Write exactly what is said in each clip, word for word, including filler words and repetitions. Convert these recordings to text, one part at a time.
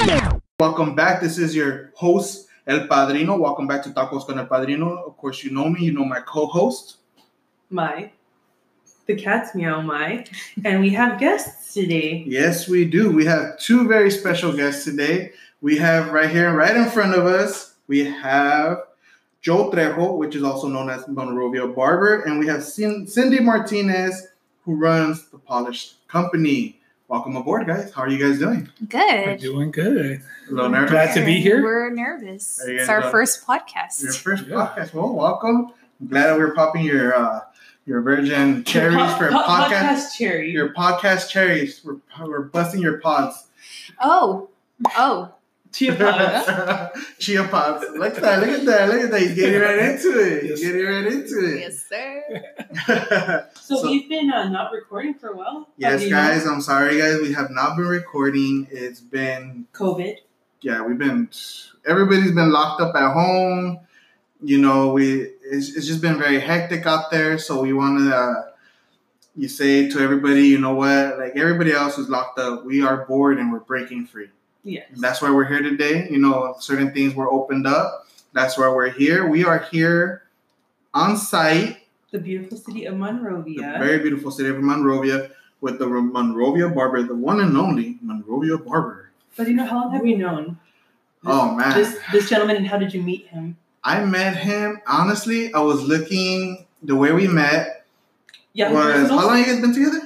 Welcome back. This is your host, El Padrino. Welcome back to Tacos con El Padrino. Of course, you know me. You know my co-host. Mai. The cat's meow, Mai. And we have guests today. Yes, we do. We have two very special guests today. We have right here, right in front of us, we have Joe Trejo, which is also known as Monrovia Barber. And we have Cindy Martinez, who runs The Polished Company. Welcome aboard, guys. How are you guys doing? Good. We're doing good. A little nervous. Glad to be here. We're nervous. Are you It's guys our done? first podcast. Your first Yeah. podcast. Well, welcome. I'm glad that we're popping your uh, your virgin cherries Po- for a po- podcast. Podcast cherry. Your podcast cherries. We're, we're busting your pods. Oh, oh. Chia pods. Chia pods. Look at that. Look at that. Look at that. He's getting right into it. He's Yes. getting right into it. Yes, sir. So, So- we've been uh, not recording for a while. Yes, Have you guys. known? I'm sorry, guys. We have not been recording. It's been, COVID. yeah, we've been, everybody's been locked up at home. You know, we it's, it's just been very hectic out there. So we want to, uh, you say to everybody, you know what, like everybody else who's locked up, we are bored and we're breaking free. Yes. That's why we're here today. You know, certain things were opened up. That's why we're here. We are here on site, The beautiful city of the Monrovia. very beautiful city of Monrovia, with the Monrovia Barber, the one and only Monrovia Barber. But you know, how long have we known this, Oh, man. this, this gentleman, and how did you meet him? I met him, honestly, I was looking, the way we met Yeah. was, personal? how long you guys been together?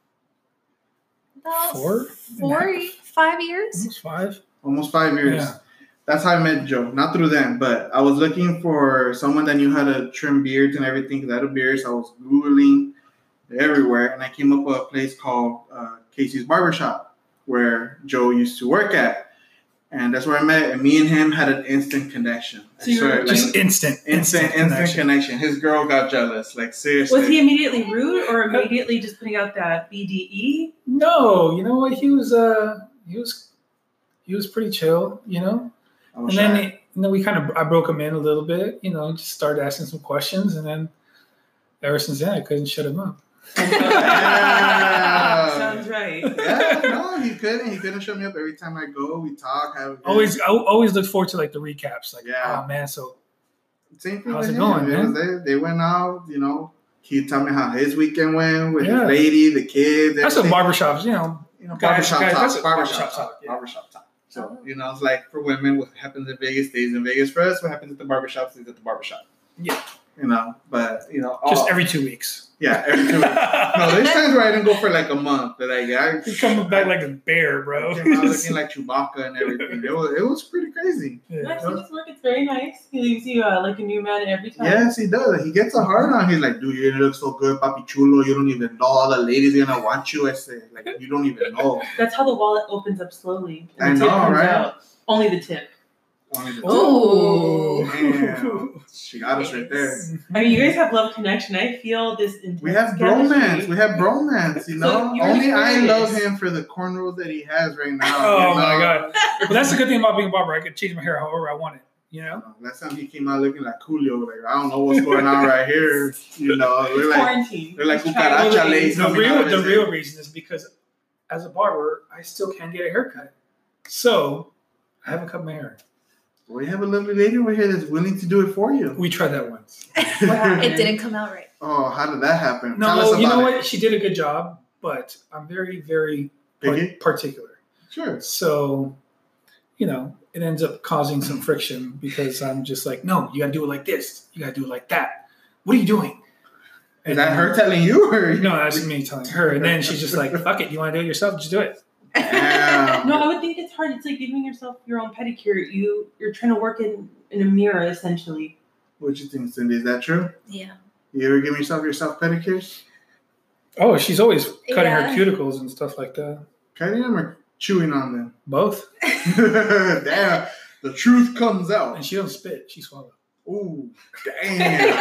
About Four? Four, five years? Almost five. Almost five years. Yeah. That's how I met Joe. Not through them, but I was looking for someone that knew how to trim beards and everything because I had a beard. So I was Googling everywhere, and I came up with a place called uh, Casey's Barbershop where Joe used to work at. And that's where I met, and me and him had an instant connection. I So you were swear, Just like, instant, instant, instant connection. connection. His girl got jealous. Like, seriously. Was he immediately rude or immediately just putting out that B D E? No, you know what? He was uh he was he was pretty chill, you know. I was And then shy. he, you know we kind of I broke him in a little bit, you know, just started asking some questions, and then ever since then I couldn't shut him up. Yeah. Sounds right. Yeah, no, he couldn't. He couldn't show me up every time I go. We talk. Have a good- Always I always look forward to like the recaps, like Yeah. oh man, so Same thing How's with it him. going, It was- man? They, they went out, you know. He told me how his weekend went with Yeah. his lady, the kids. that's what everything. barbershops, you know. You know, guys- barbershop guys, talk. that's what Barbershop barbershop talk. talk, yeah. Barbershop talk. So, you know, it's like for women, what happens in Vegas stays in Vegas. For us, what happens at the barbershop stays at the barbershop. Yeah. You know, but, you know, Just all- every two weeks. yeah, every two weeks. No, there's times where I didn't go for like a month. But like, I He's coming back like a bear, bro. I came out looking like Chewbacca and everything. It was, it was pretty crazy. Yeah. I've seen his work. It's very nice. He leaves you uh, like a new man every time. Yes, he does. He gets a hard on. He's like, dude, you look so good, papi chulo. You don't even know all the ladies are gonna want you. I say, like, you don't even know. That's how the wallet opens up slowly. I And the tip know, comes right? out. Only the tip. Only the- Ooh. Damn. She got us right there. I mean, you guys have love connection. I feel this intense We have chemistry. bromance. We have bromance. You know, So you're only I curious. love him for the cornrows that he has right now. Oh you my know? god! But that's the good thing about being a barber. I could change my hair however I want it. You know. Last time he came out looking like Coolio, like I don't know what's going on right here. You know, we're like Quarantine. they're like Just trying to cucaracha relate. lace. The coming real out of the his real head. reason is because as a barber, I still can't get a haircut, so I haven't cut my hair. We have a lovely lady over here that's willing to do it for you. We tried that once. It didn't come out right. Oh, how did that happen? Tell us No, you about know it. what? She did a good job, but I'm very very par- Picky? particular. Sure. So, you know, it ends up causing some friction because I'm just like, no, you gotta do it like this. You gotta do it like that. What are you doing? Is that her telling you or No, that's me telling her. And then she's just like, fuck it. You want to do it yourself? Just do it. Damn. No, I would think it's hard. It's like giving yourself your own pedicure. You you're trying to work in in a mirror essentially. What you think, Cindy? Is that true? Yeah. You ever give yourself yourself pedicures? Oh, she's always cutting Yeah. her cuticles and stuff like that. Cutting them or chewing on them? Both. Damn. The truth comes out. And she don't spit. She swallows. Ooh, damn.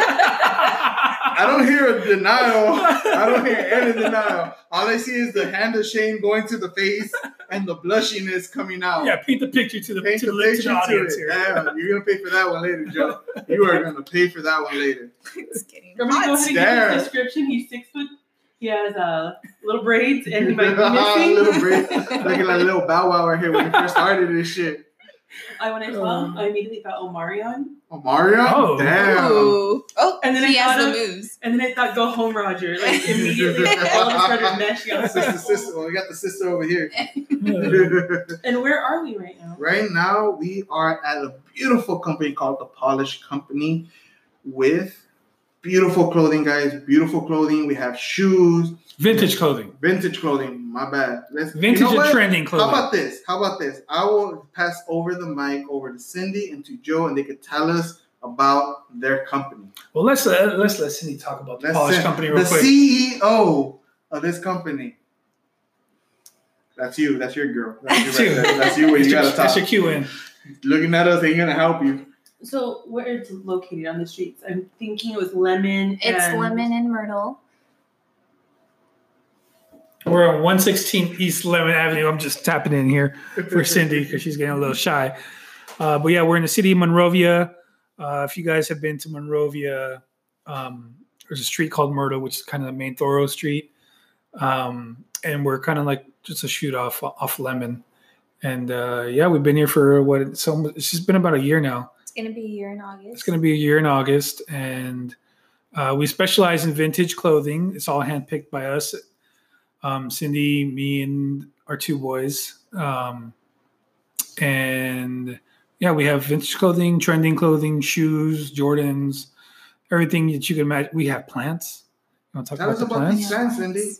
I don't hear a denial. I don't hear any denial. All I see is the hand of shame going to the face and the blushiness coming out. Yeah, paint the picture to the, Paint to the the, to picture the to audience it. here. Damn, you're going to pay for that one later, Joe. You are going to pay for that one later. It's getting Remember, go hot. ahead and give There. his description. He's six foot He has uh, little braids and he might be missing. Little braids. Looking like a little Bow Wow right here when we first started this shit. I when I saw him, I immediately thought Omarion. Oh, Mario? Oh. Damn. Ooh. Oh, And then he I has thought the of- moves. And then I thought, go home, Roger. Like, immediately, all of us started meshing on Sister, sister. Well, we got the sister over here. And where are we right now? Right now, we are at a beautiful company called The Polish Company with beautiful clothing, guys. Beautiful clothing. We have shoes. Vintage clothing. Vintage clothing. My bad. Let's, Vintage you know and what? trending clothing. How about this? How about this? I will pass over the mic over to Cindy and to Joe, and they could tell us about their company. Well, let's uh, let's let Cindy talk about the Let's Polish send- company real the quick. C E O of this company. That's you. That's your girl. That's you. That's Right you. there. That's you. Where you gotta That's your talk. cue in. Looking at us ain't gonna help you. So, where it's located on the streets? I'm thinking it was Lemon. It's and Lemon and Myrtle. We're on one sixteen East Lemon Avenue. I'm just tapping in here for Cindy because she's getting a little shy. Uh, but yeah, we're in the city of Monrovia. Uh, if you guys have been to Monrovia, um, there's a street called Myrtle, which is kind of the main thorough street. Um, and we're kind of like just a shoot off off Lemon. And uh, yeah, we've been here for what? It's, almost, it's just been about a year now. It's going to be a year in August. It's going to be a year in August. And uh, we specialize in vintage clothing. It's all handpicked by us. Um, Cindy, me, and our two boys. Um, and yeah, we have vintage clothing, trending clothing, shoes, Jordans, everything that you can imagine. We have plants. You want to talk Tell about us the about plants? these plants, Cindy.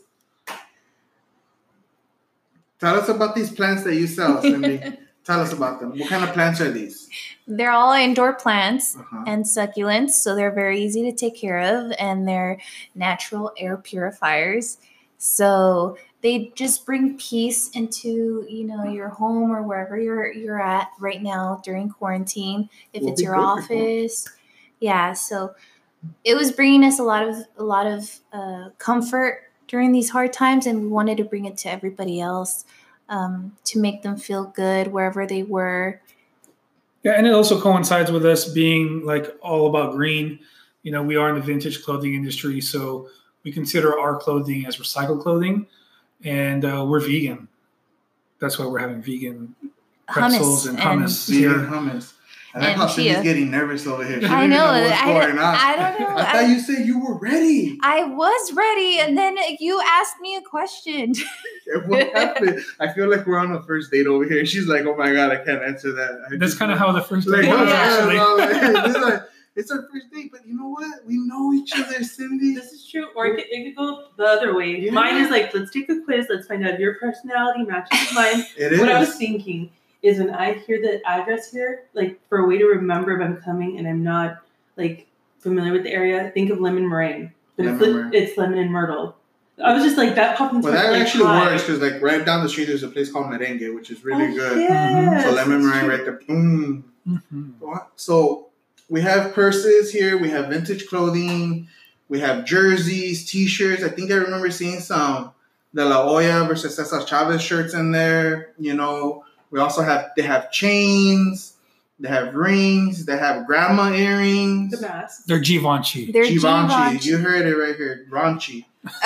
Tell us about these plants that you sell, Cindy. Tell us about them. What kind of plants are these? They're all indoor plants Uh-huh. and succulents, so they're very easy to take care of, and they're natural air purifiers. So they just bring peace into, you know, your home or wherever you're you're at right now during quarantine. If Will it's be your good for office, yeah. So it was bringing us a lot of a lot of uh, comfort during these hard times, and we wanted to bring it to everybody else um, to make them feel good wherever they were. Yeah, and it also coincides with us being like all about green. You know, we are in the vintage clothing industry, so we consider our clothing as recycled clothing, and uh, we're vegan. That's why we're having vegan pretzels Hummus and and- hummus Vegan here. hummus. I like And how Cindy's chia. getting nervous over here. She I didn't know. what's I, going don't- on. I don't know. I thought I, you said you were ready. I was ready, and then you asked me a question. What happened? I feel like we're on a first date over here. She's like, "Oh my god, I can't answer that." I That's just- kind of how the first like, date was, yeah, actually. no, like, this is like- it's our first date, but you know what? We know each other, Cindy. This is true. Or it could, it could go the other way. Yeah. Mine is like, let's take a quiz. Let's find out if your personality matches with mine. It is. What I was thinking is when I hear the address here, like for a way to remember if I'm coming and I'm not like familiar with the area, think of lemon meringue. But it's, Lemon li- meringue. it's lemon and myrtle. I was just like, that popped into Well, my that like, actually hi. works because, like, right down the street, there's a place called Merengue, which is really Oh, good. yes, So lemon that's meringue true. right there. Boom. Mhm. So we have purses here. We have vintage clothing. We have jerseys, T-shirts. I think I remember seeing some De La Hoya versus Cesar Chavez shirts in there. You know, we also have they have chains. They have rings. They have grandma earrings. The mask. They're Givenchy. They're Givenchy. Givenchy. You heard it right here. Raunchy.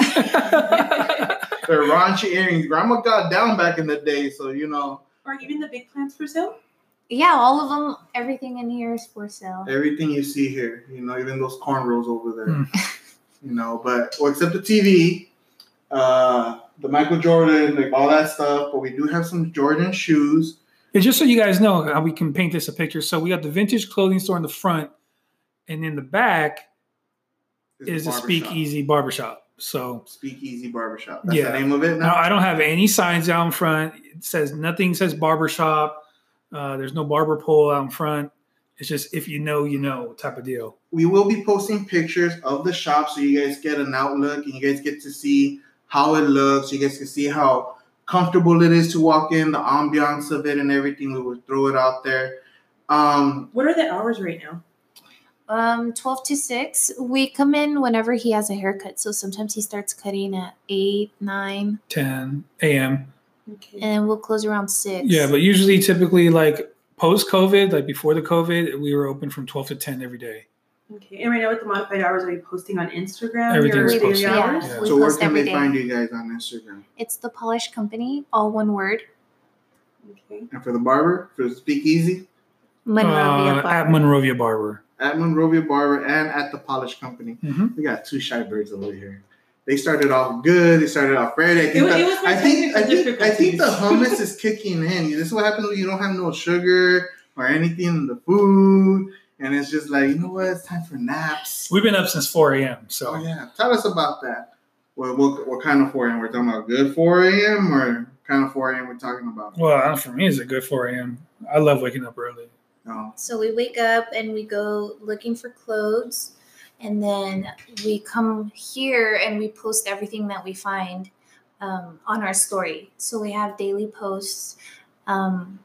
They're raunchy earrings. Grandma got down back in the day, so you know Or even the big plants for sale. Yeah, all of them, everything in here is for sale. everything you see here. You know, even those cornrows over there. Hmm. You know, but well, except the T V, uh, the Michael Jordan, like all that stuff. But we do have some Jordan shoes. And just so you guys know how we can paint this a picture. So we got the vintage clothing store in the front, and in the back It's is a barbershop. Speakeasy Barbershop. So Speakeasy Barbershop. That's Yeah. the name of it now now. I don't have any signs out in front. It says nothing says barbershop. Uh, there's no barber pole out in front. It's just if you know, you know type of deal. We will be posting pictures of the shop so you guys get an outlook and you guys get to see how it looks. You guys can see how comfortable it is to walk in, the ambiance of it and everything. We will throw it out there. Um, What are the hours right now? Um, twelve to six. We come in whenever he has a haircut. So sometimes he starts cutting at eight, nine, ten a.m. Okay. and we'll close around six. Yeah, but usually, typically, like post COVID, like before the COVID, we were open from twelve to ten every day. Okay. And right now with the modified hours, are you posting on Instagram? Everything's your posted. daily Yeah. hours? Yeah. We So where post can every they day. find you guys on Instagram? It's the Polished Company, all one word. Okay. And for the barber, for the speakeasy, Monrovia Uh, Barber. at Monrovia Barber. at Monrovia Barber and at the Polish Company. Mm-hmm. We got two shy birds over here. They started off good. They started off ready. I think, It was- the, it was my I, think I think I think the difficulties. hummus is kicking in. This is what happens when you don't have no sugar or anything in the food, and it's just like, you know what? It's time for naps. We've been up since four a.m. So Oh yeah, tell us about that. What what, what kind of four a.m. we're talking about? Good four a.m. or what kind of four a.m. we're talking about? well, for me, it's a good four a.m. I love waking up early. No. So we wake up and we go looking for clothes, and then we come here and we post everything that we find um, on our story. So we have daily posts. Um,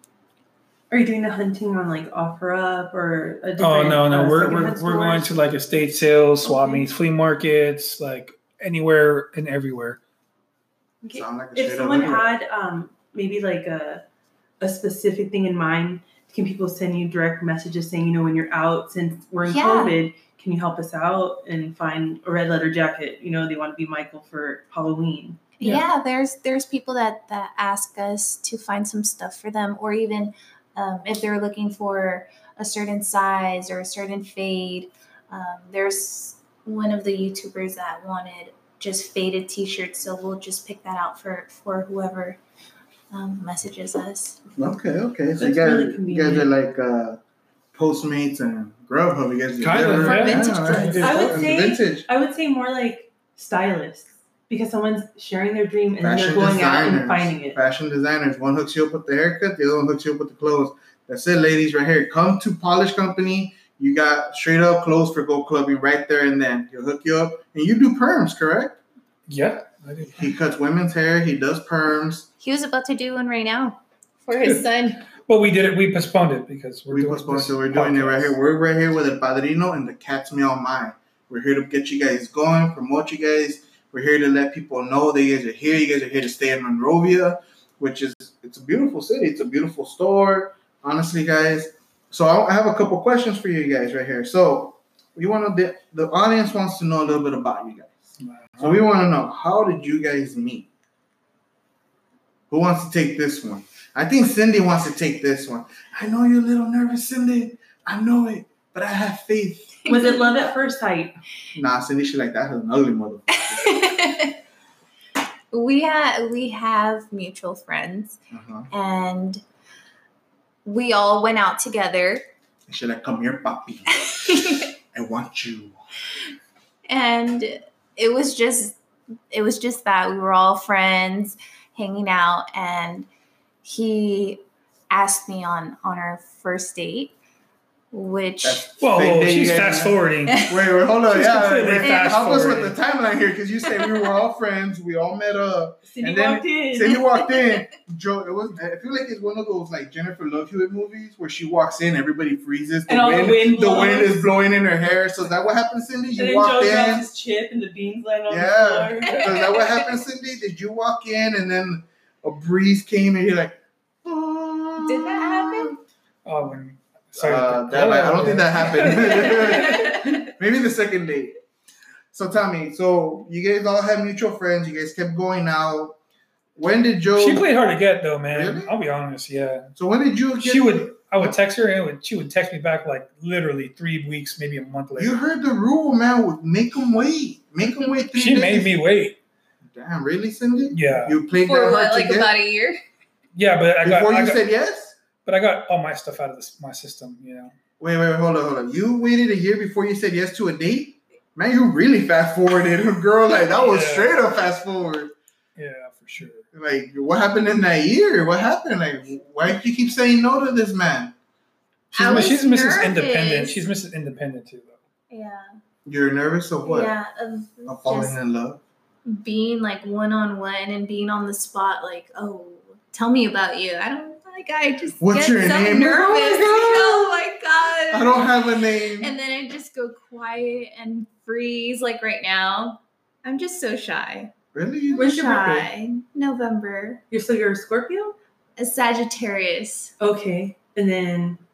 Are you doing the hunting on like OfferUp or a different? Oh no, no, uh, we're secondhand we're, we're going stores? to like estate sales, swap Okay. meets, flea markets, like anywhere and everywhere. Okay. Sound like a If straight someone up winner. had um maybe like a a specific thing in mind, can people send you direct messages saying, you know, when you're out, since we're in Yeah. COVID, can you help us out and find a red leather jacket? You know, they want to be Michael for Halloween. yeah. Yeah. there's there's people that that ask us to find some stuff for them, or even um, if they're looking for a certain size or a certain fade. Um, there's one of the YouTubers that wanted just faded T-shirts, so we'll just pick that out for for whoever um, messages us. Okay, okay. So you That's guys, really you guys are convenient. like uh, Postmates and Grubhub. You guys are Kind of, different. yeah. Vintage Yeah, clothes. yeah, I would it's say- vintage. I would say more like stylists, because someone's sharing their dream and then Fashion they're going out and designers. finding it. Fashion designers. One hooks you up with the haircut, the other one hooks you up with the clothes. That's it, ladies, right here. Come to Polish Company. You got straight up clothes for go clubbing right there and then. He'll hook you up. And you do perms, correct? Yeah, I do. He cuts women's hair. He does perms. He was about to do one right now for his son. Well, we did it. We postponed it because we're We doing postponed, this so we're doing it right podcast. here. We're right here with El Padrino and the Cat's Meow Mind. We're here to get you guys going, promote you guys. We're here to let people know that you guys are here. You guys are here to stay in Monrovia, which is, it's a beautiful city. It's a beautiful store. Honestly, guys. So I I have a couple questions for you guys right here. So we want to, the audience wants to know a little bit about you guys. So we want to know, how did you guys meet? Who wants to take this one? I think Cindy wants to take this one. I know you're a little nervous, Cindy. I know it, but I have faith. Was it love at first sight? Nah, Cindy, she like, that's an ugly motherfucker. we have we have mutual friends, Uh-huh. and we all went out together. She like, come here, papi. I want you. And it was just it was just that we were all friends hanging out, and he asked me on on our first date, which That's Whoa, same whoa, day you she's guys- fast forwarding. Wait, wait, hold on. She's Yeah, completely wait, fast help us with forwarding. the timeline here, because you said we were all friends. We all met up. Cindy And then walked in. Cindy walked in. Joe, it was. I feel like it's one of those like Jennifer Love Hewitt movies where she walks in, everybody freezes. The And all the wind, wind the wind blows. is blowing in her hair. So is that what happened, Cindy? And You then walked Joe drops in. his chip and the beans land on Yeah. the So floor. is that what happened, Cindy? Did you walk in and then a breeze came and you're like, did that happen? Oh, when, sorry, Uh, that might- I don't think that happened. Maybe the second date. So tell me, so you guys all had mutual friends. You guys kept going out. When did Joe? She played hard to get though, man. Really? I'll be honest. Yeah, So when did you? Get, she would. I would text her, and it would, she would text me back like literally three weeks, maybe a month later. You heard the rule, man. Would make them wait. Make them wait three She days. made me wait. Damn, really, Cindy? Yeah, You played For that what, hard like to get about a year? yeah, but I got, before I you got said yes. but I got all my stuff out of this, my system. You know. Wait, wait, wait, hold on, hold on. You waited a year before you said yes to a date? Man, you really fast forwarded, girl. Like that was Yeah. straight up fast forward. Yeah, for sure. Like, what happened in that year? What happened? Like, why did you keep saying no to this man? She's, I was she's Missus nervous. Independent. She's Missus Independent too, though. Yeah. You're nervous of what? Yeah. Of Of falling just in love? being like one on one and being on the spot, like, oh, tell me about you. I don't like I just What's get your so name? nervous. Oh Oh my god. I don't have a name. And then I just go quiet and freeze, like right now. I'm just so shy. Really? When's your birthday? Shy. November. You're so you're a Scorpio? A Sagittarius. Okay. And then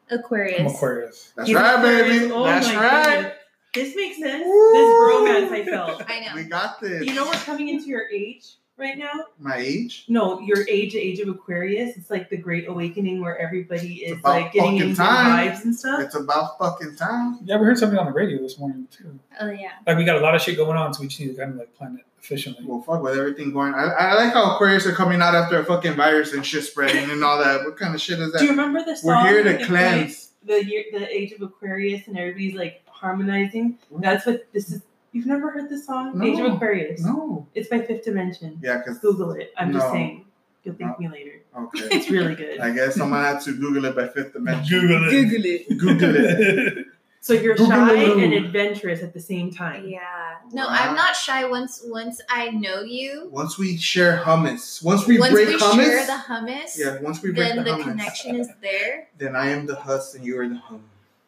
Aquarius. I'm Aquarius. That's He's right, Aquarius. baby. Oh That's my right. goodness. This makes sense. Woo. This bromance I felt. I know. We got this. You know we're coming into your age right now? My age? No, your age, the age of Aquarius. It's like the great awakening where everybody is about like getting fucking into time. vibes and stuff. It's about fucking time. You ever heard something on the radio this morning too? Oh yeah. Like we got a lot of shit going on, so we just need to kind of like plan it efficiently. Well, fuck with everything going. I, I like how Aquarius are coming out after a fucking virus and shit spreading and all that. What kind of shit is Do you that? remember the song? We're here to that they cleanse. played, The year, the age of Aquarius, and everybody's like harmonizing. That's what this is. You've never heard the song No. Age of Aquarius? No. It's by Fifth Dimension. Yeah, because Google it. I'm just No. saying. You'll thank No. me later. okay. It's really good. I guess someone had to Google it by Fifth Dimension. Google it. Google it. Google it. So you're Google shy it. and adventurous at the same time. Yeah. No, Wow. I'm not shy. Once once I know you, Once we share hummus, once we once break we hummus, share the hummus, yeah, once we break then the the hummus, connection is there. then I am the huss and you are the hum.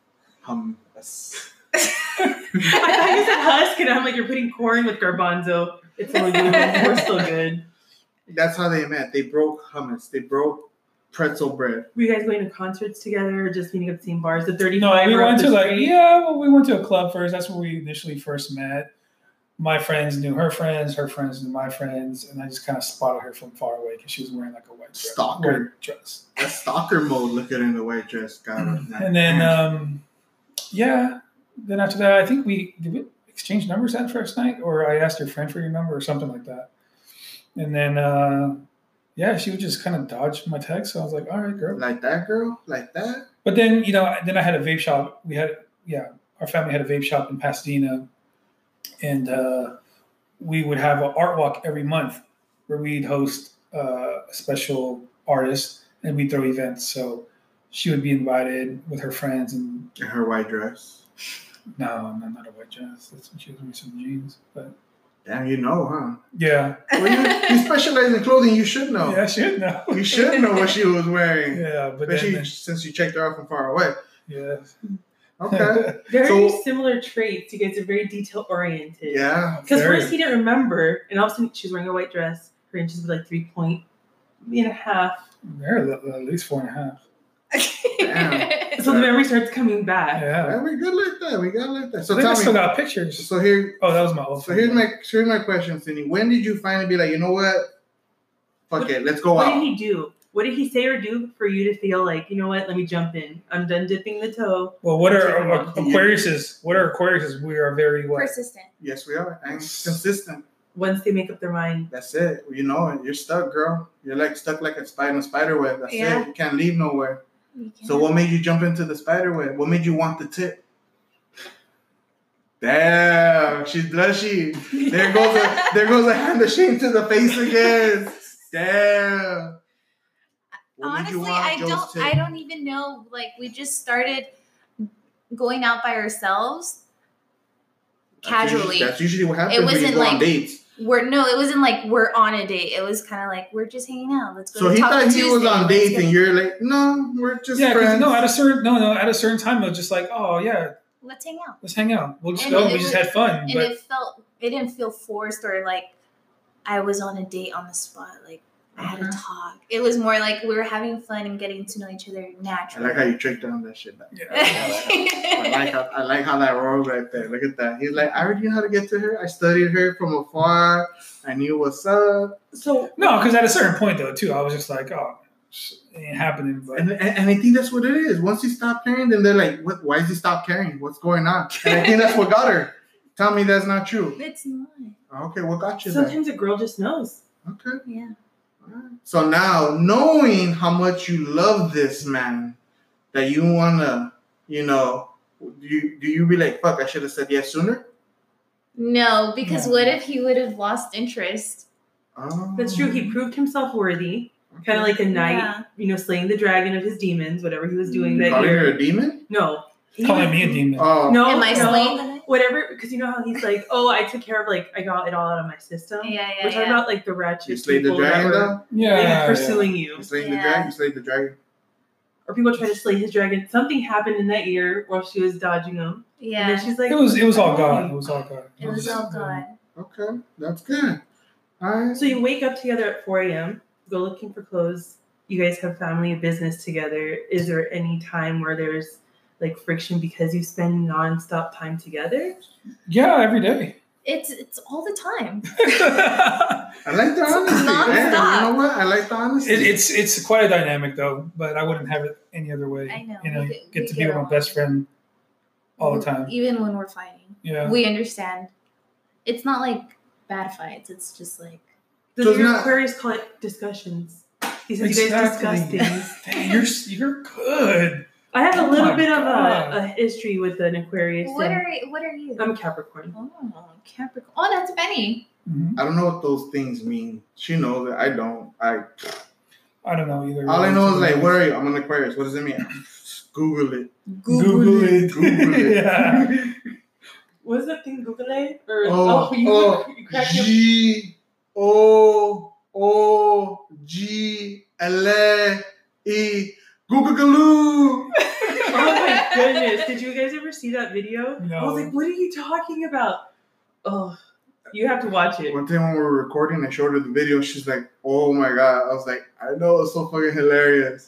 Hummus. I thought you said husk, and I'm like, you're putting corn with garbanzo. It's all good. We're still good. That's how they met. They broke hummus. They broke pretzel bread. Were you guys going to concerts together or just meeting at the same bars? The No, thirty-five we or up went the to like street? yeah, well, we went to a club first. That's where we initially first met. My friends knew her friends, her friends knew my friends, and I just kind of spotted her from far away because she was wearing like a white dress. Stalker. white dress. That's stalker mode. Look at her in the white dress. God. And then um, yeah, then after that, I think we did we exchange numbers that first night, or I asked her friend for your number or something like that. And then uh, yeah, she would just kind of dodge my text. So I was like, all right, girl. Like that girl? Like that? But then, you know, then I had a vape shop. We had, yeah, our family had a vape shop in Pasadena. And uh, we would have an art walk every month where we'd host uh, a special artist and we'd throw events. So she would be invited with her friends. And In her white dress. no, no, not a white dress. That's when she was wearing some jeans. But Damn, you know, huh? yeah. Well, you, you specialize in clothing. You should know. Yeah, she should know. You should know what she was wearing. Yeah, but Especially then, since you checked her out from far away. yeah. Okay. Very So- similar traits. You guys are very detail oriented. Yeah. Because Very. first he didn't remember, and all of a sudden she was wearing a white dress. Her inches were like three point and a half. They're at at least four and a half. Damn. So the memory starts coming back. Yeah. Yeah, we good like that. We got like that. I So think I tell still me. got pictures. So here, Oh, that was my old so phone. here's my here's my question, Cindy. When did you finally be like, you know what? Fuck What- it, let's go What out. did he do? What did he say or do for you to feel like, you know what, let me jump in. I'm done dipping the toe. Well, what are Check uh, them out. Aquariuses? What are Aquariuses? We are very what? Persistent. Yes, we are. And consistent. Once they make up their mind. That's it. You know it. You're stuck, girl. You're like stuck like a spider in a spider web. That's Yeah. it. You can't leave nowhere. You So can. what made you jump into the spider web? What made you want the tip? Damn, she's blushy. There goes a there goes a hand of shame to the face again. Damn. What made you Honestly, want I Joe's don't. tip? I don't even know. Like we just started going out by ourselves That's usually- casually. That's usually what happens It when you wasn't go on like- dates. We're no, it wasn't like we're on a date. It was kind of like we're just hanging out. Let's go. So to he Taco thought he was Tuesday. on Let's dates, go- and you're like, no, we're just Yeah, 'cause friends. no, at a certain no, no, at a certain time, it was just like, oh yeah, Let's hang out. let's hang out. We'll just And go. it We just was- had fun. And But it felt. It didn't feel forced or like I was on a date on the spot. Like I had to Okay. talk. It was more like we were having fun and getting to know each other I naturally. like how you tricked on that shit. Yeah. I like how I like how that rolls right there. Look at that. He's like, I already knew how to get to her. I studied her from afar. I knew what's up. So no, because at a certain point though, too, I was just like, oh, it ain't happening. But And, and and I think that's what it is. Once he stopped caring, then they're like, what? Why does he stop caring? What's going on? And I think that's what got her. Tell me that's not true. It's not. Okay, what got you there? sometimes a girl just knows. Okay. Yeah. Alright. So now, knowing how much you love this man, that you wanna, you know, do you do you be like, fuck? I should have said yes sooner. No, because No. what if he would have lost interest? Oh, That's true. He proved himself worthy. Kind of like a knight, Yeah. you know, slaying the dragon of his demons, whatever he was doing You that calling her year. a demon? No. He calling was- me a demon. Oh, No, Am I no. slaying the night? Whatever, because you know how he's like, oh, I took care of, like, I got it all out of my system. Yeah, yeah, We're talking yeah. about, like, the wretched you slayed the people that dragon were though. yeah, maybe yeah. pursuing you. You slayed the Yeah. dragon. You slayed the dragon. Or people try to slay his dragon. Something happened in that year while she was dodging him. And Yeah. then she's like, It was it was all "Oh." God. It was all God. It was all God. Okay, that's good. All right. So you wake up together at four a.m., go looking for clothes, you guys have family and business together, is there any time where there's like friction because you spend nonstop time together? Yeah, every day. It's it's all the time. I like the honesty. Yeah, you know what? I like the honesty. It, it's it's quite a dynamic though, but I wouldn't have it any other way. I know. You know, We get- get we to get be with my along. best friend all the time. Even when we're fighting. Yeah. We understand. It's not like bad fights. It's just like Does So it's your not- Aquarius call it discussions? He says you guys discuss Exactly. things. Dang, you're you're good. I have a Oh little my bit of God. a, a history with an Aquarius. what and are what are you? I'm a Capricorn. Oh, Capricorn. Oh, that's Benny. Mhm. I don't know what those things mean. She knows it. I don't. I I don't know either. all I know is like, what are you? I'm an Aquarius. What does it mean? Google it. Google it. Google it. Yeah. What is that thing? Google it? Or Oh, you, oh, you crack your G O O G L E Googaloo. Oh my goodness. Did you guys ever see that video? I No. was like, what are you talking about? Oh, you have to watch it. One time when we were recording, I showed her the video. She's like, "Oh my god!" I was like, "I know, it's so fucking hilarious."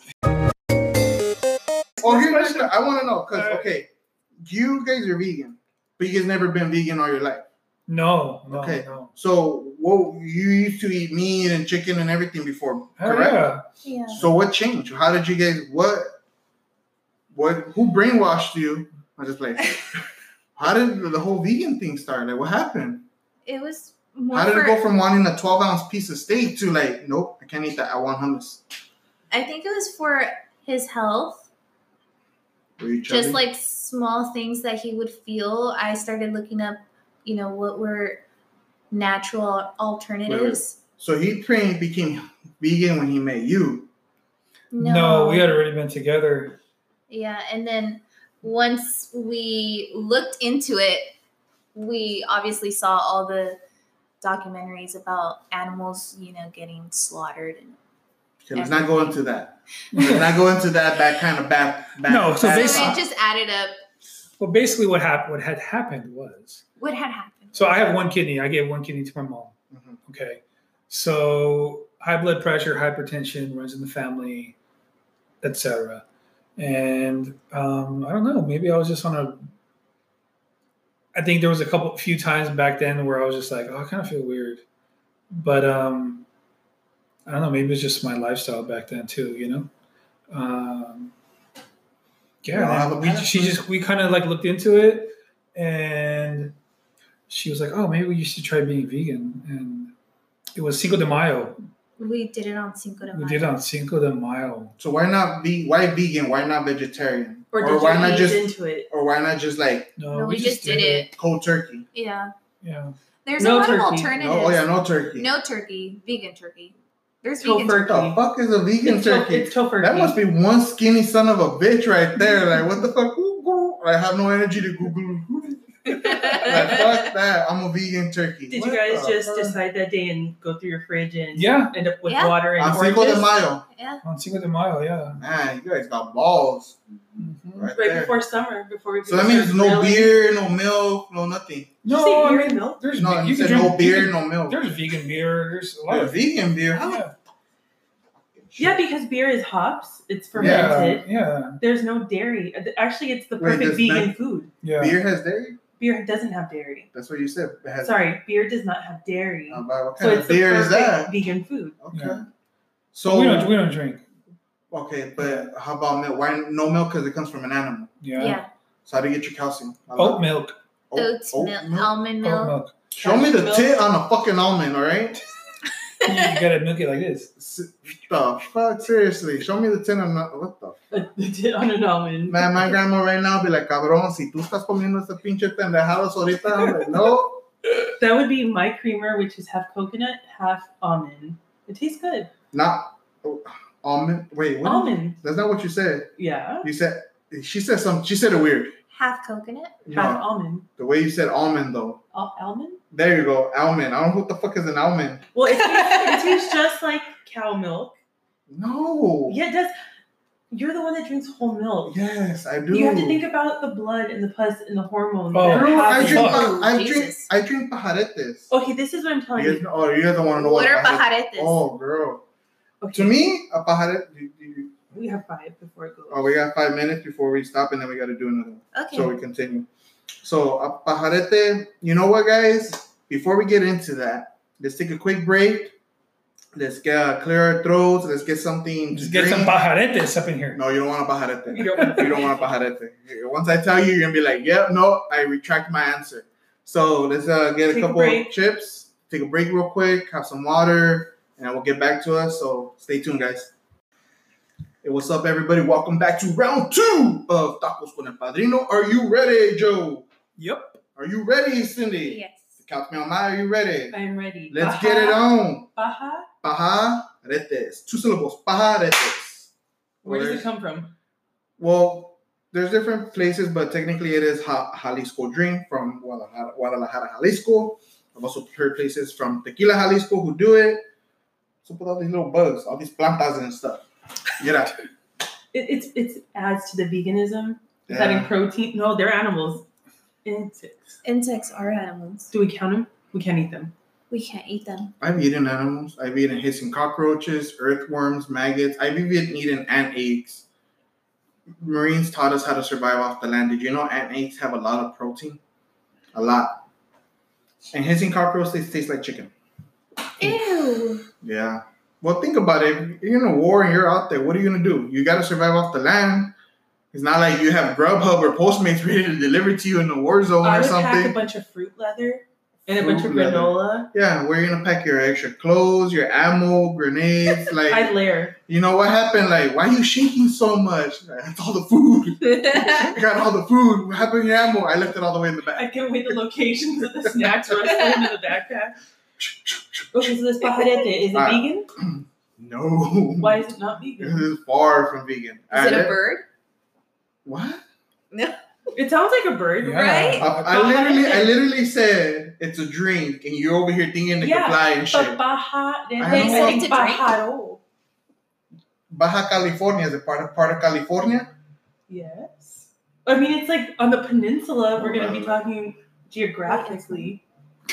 Oh, here's my, I want to know because okay, you guys are vegan, but you guys never been vegan all your life. No, no, Okay. no. So, well, you used to eat meat and chicken and everything before, Hell correct? yeah. Yeah. So, what changed? How did you guys? What? What? Who brainwashed you? I just like. How did the whole vegan thing start? Like, what happened? It was more How did for, it go from wanting a twelve ounce piece of steak to like, nope, I can't eat that. I want hummus. I think it was for his health. Were you chubby? Just like small things that he would feel. I started looking up, you know, what were natural alternatives. So he trained, became vegan when he met you. No. we had already been together. Yeah, and then once we looked into it, we obviously saw all the documentaries about animals, you know, getting slaughtered. And Okay, let's not go into that. Let's not go into that that kind of bad. bad No, so bad so basically- it talk. just added up Well, basically, what happened, what had happened was, what had happened. so I have one kidney. I gave one kidney to my mom. Mhm. Okay, so high blood pressure, hypertension runs in the family, et cetera. And um, I don't know. Maybe I was just on a. I think there was a couple, few times back then where I was just like, oh, I kind of feel weird, but um, I don't know. Maybe it's just my lifestyle back then too. You know. Um, We all have yeah, a we, past. she just we kind of like looked into it, and she was like, "Oh, maybe you should try being vegan." And it was Cinco de Mayo. We did it on Cinco de Mayo. We did it on Cinco de Mayo. So why not be why vegan? Why not vegetarian? Or did why you not ease just into it? or why not just like No, No, we just did it. cold turkey? Yeah. Yeah. There's No a lot turkey. of No, alternatives. oh yeah, no turkey. No turkey. Vegan turkey. There's vegan Tofurkey. turkey. What the fuck is a vegan It's, to- turkey? it's tofurkey. That must be one skinny son of a bitch right there. Like, what the fuck? Ooh, ooh. I have no energy to Google. Like, fuck that. I'm a vegan turkey. Did What you guys the just fuck? decide that day and go through your fridge and Yeah. end up with Yeah. water and On Cinco de oranges? Mayo. Yeah. On Cinco de Mayo, yeah. Man, you guys got balls. Mhm. Right, Right there. before summer, before we So that means start no grilling. beer, no milk, no nothing. Did you say No, I beer mean, and milk? there's No, ve- you you can said drink no beer, you can- no milk. There's vegan beer. There's a lot Yeah, of vegan beer. How Yeah. Yeah, because beer is hops. It's Yeah. fermented. Yeah. There's no dairy. Actually, it's the Wait, perfect does vegan that- food. Yeah. beer has dairy? Beer doesn't have dairy. That's what you said. It has, Sorry, beer does not have dairy. Uh, but what So kind it's of beer the is perfect that? vegan food. Okay. Yeah. So we don't we don't drink. okay, but how about milk? Why no milk? Because it comes from an animal. Yeah. Yeah. So how do you get your calcium? Oat milk. Oat- Oats oat milk, milk? almond Oat milk. milk. Show me the Milk. tit on a fucking almond, all right? You gotta milk it like this. S- The fuck, seriously. Show me the tit on a, what the On an almond. man, my grandma right now be like, cabrón, si tú estás comiendo ese pinche pendejadas ahorita, I'm like, no. That would be my creamer, which is half coconut, half almond. It tastes good. Not oh, almond. Wait, what? Almond. That's not what you said. Yeah. You said, she said some, she said it weird. Half coconut. Half No, almond. the way you said almond though. Al- almond? There you go, almond. I don't know what the fuck is an almond. Well, it tastes, it tastes just like cow milk. No. Yeah, it does. You're the one that drinks whole milk. Yes, I do. You have to think about the blood and the pus and the hormones. Oh. that Girl, I happen. drink, Fuck. pa- I drink, Jesus. I drink pajaretes. Okay, this is what I'm telling You guys, you. oh, you guys don't want to know What what are pajaretes- pajaretes? Oh, girl. Okay. To me, a pajarete. We have five before it goes. Oh, we got five minutes before we stop, and then we got to do another one. Okay. So we continue. So a pajarete. You know what, guys? Before we get into that, let's take a quick break. Let's get uh, clear our throats. Let's get something. Let's to get drink. some pajaretes up in here. No, you don't want a pajarete. You don't, You don't want a pajarete. Once I tell you, you're gonna be like, "Yep, yeah, no, I retract my answer." So let's uh, get a Take a couple of break. chips. Take a break real quick. Have some water, and we'll get back to us. So stay tuned, guys. Hey, what's up, everybody? Welcome back to round two of Tacos con el Padrino. Are you ready, Joe? Yep. Are you ready, Cindy? Yes. Count me on my. Are you ready? I'm ready. Let's Baja, get it on. Baja. Pajaretes. Two syllables. Pajaretes. Where does There's- it come from? Well, there's different places, but technically it is ha- Jalisco Drink from Guadalajara, Guadalajara, Jalisco. I've also heard places from Tequila, Jalisco who do it. So put all these little bugs, all these plantas and stuff. Get out. It, it's it's adds to the veganism. It's adding Yeah. protein. No, they're animals. Insects. Insects are animals. Do we count them? We can't eat them. We can't eat them. I've eaten animals. I've eaten hissing cockroaches, earthworms, maggots. I've even eaten ant eggs. Marines taught us how to survive off the land. Did you know ant eggs have a lot of protein? A lot. And hissing cockroaches, they taste like chicken. Ew. Yeah. Well, think about it. If you're in a war and you're out there, what are you going to do? You got to survive off the land. It's not like you have Grubhub or Postmates ready to deliver to you in a war zone I or would pack a something. bunch of fruit leather and a bunch of Fruit leather. granola. Yeah, where are you going to pack your extra clothes, your ammo, grenades? Like, I'd layer. you know what happened? Like, why are you shaking so much? That's all the food. I got all the food. What happened to your ammo? I left it all the way in the I back. give away the locations of the snacks or I throw them in the backpack. Okay, so this pajarete, is it Alright. vegan? No. Why is it not This vegan? is far from vegan. Is it a I- bird? What? It sounds like a bird, Yeah. Right? I, I literally, I literally said it's a drink, and you're over here thinking it Yeah, can fly and But shit. Baja, I They know. said it's a drink. Bajaro. Baja California is a part of part of California. Yes. I mean, it's like on the peninsula. We're going to be talking geographically.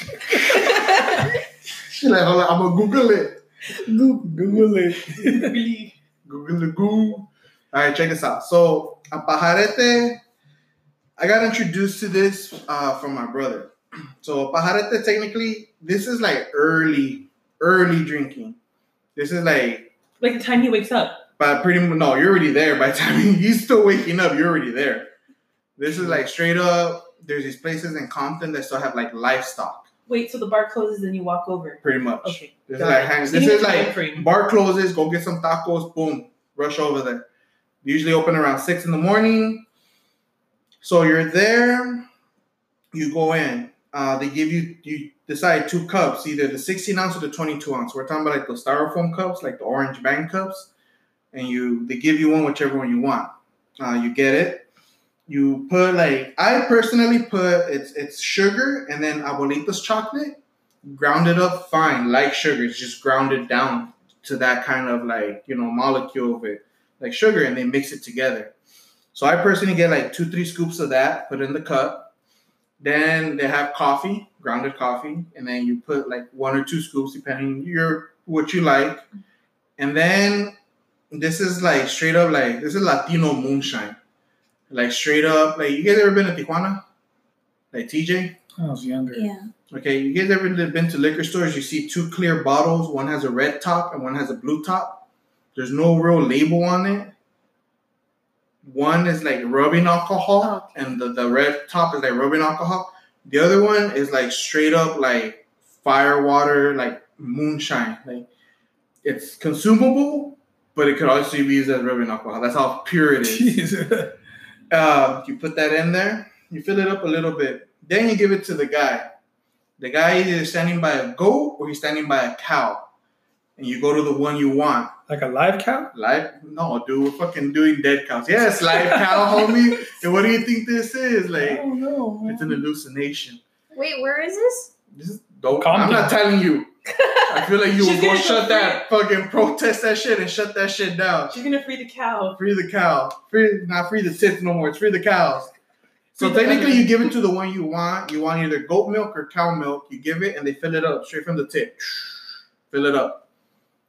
She's like, hold on, I'm gonna Google it. Google it. Really. Google the Google. All right, check this out. So a pajarete, I got introduced to this uh, from my brother. So pajarete, technically, this is like early, early drinking. This is like, Like the time he wakes up. but pretty much no, you're already there. By the time he's still waking up, you're already there. This is like straight up. There's these places in Compton that still have like livestock. Wait, so the bar closes and you walk over. Pretty much. Okay. This is got like it. hang- Just this give me is a time like frame. bar closes, go get some tacos, boom, rush over there. Usually open around six in the morning. So you're there, you go in. Uh, they give you you decide two cups, either the sixteen ounce or the twenty-two ounce. We're talking about like those styrofoam cups, like the orange bang cups, and you they give you one, whichever one you want. Uh, you get it. You put like I personally put it's it's sugar and then abuelita's chocolate, grounded up fine, like sugar. It's just grounded down to that kind of like you know molecule of it, like sugar, and they mix it together. So I personally get like two three scoops of that, put in the cup. Then they have coffee, grounded coffee, and then you put like one or two scoops depending your what you like. And then this is like straight up like this is Latino moonshine. Like straight up, like you guys ever been to Tijuana? Like T J? I was younger. Yeah. Okay, you guys ever been to liquor stores? You see two clear bottles, one has a red top and one has a blue top. There's no real label on it. One is like rubbing alcohol, Okay. and the, the red top is like rubbing alcohol. The other one is like straight up like fire water, like moonshine. Like it's consumable, but it could also be used as rubbing alcohol. That's how pure it is. Jesus. Uh, you put that in there, you fill it up a little bit, then you give it to the guy. The guy either standing by a goat or he's standing by a cow, and you go to the one you want. Like a live cow? Live? No, dude, we're fucking doing dead cows. Yes, live cow, homie. And what do you think this is? Like, don't know. it's an hallucination. Wait, where is this? This is dope. Calm I'm not down. telling you. I feel like you She's would go gonna go shut free that fucking protest that shit and shut that shit down. She's gonna free the cow. Free the cow. Free, not free the tits no more. It's free the cows. So Free the technically, onion. you give it to the one you want. You want either goat milk or cow milk. You give it, and they fill it up straight from the tip. Fill it up.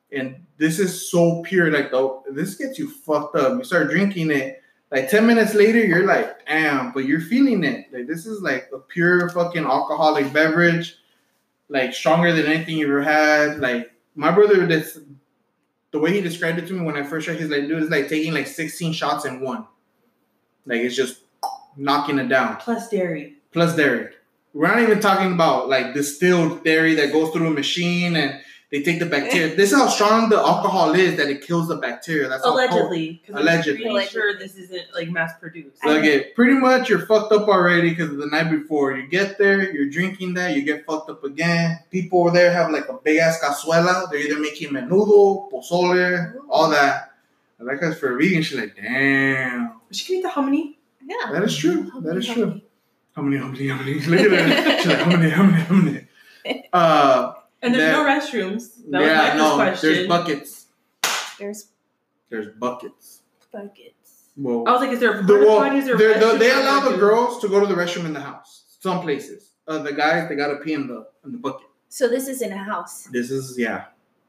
And this is so pure. Like, though, this gets you fucked up. You start drinking it. Like ten minutes later, you're like, damn, but you're feeling it. Like this is like a pure fucking alcoholic beverage, like stronger than anything you ever had. Like my brother, that's the way he described it to me when I first tried. He's like, dude, it's like taking like sixteen shots in one. Like it's just knocking it down. Plus dairy. Plus dairy. We're not even talking about like distilled dairy that goes through a machine and they take the bacteria. This is how strong the alcohol is that it kills the bacteria. That's how allegedly. Cold. Allegedly. I'm pretty sure this isn't like mass produced. Like it, pretty much you're fucked up already because the night before you get there, you're drinking that, you get fucked up again. People over there have like a big ass cazuela. They're either making menudo, pozole, all that. And that guy's for a vegan. She's like, damn. She can eat the hominy. Yeah. That is true. That is true. How many, how many, how many? Look at that. She's like, how many, how many, how many? Uh, And there's that, no restrooms. That yeah, was my no, first question. there's buckets. There's There's buckets. buckets. Well, I was like, is there a the, porta well, potty? Is there a they're- restroom? they they allow the Like, girls to go to the restroom in the house. Some places. Uh, the guys, they gotta pee in the in the bucket. So this is in a house. This is yeah.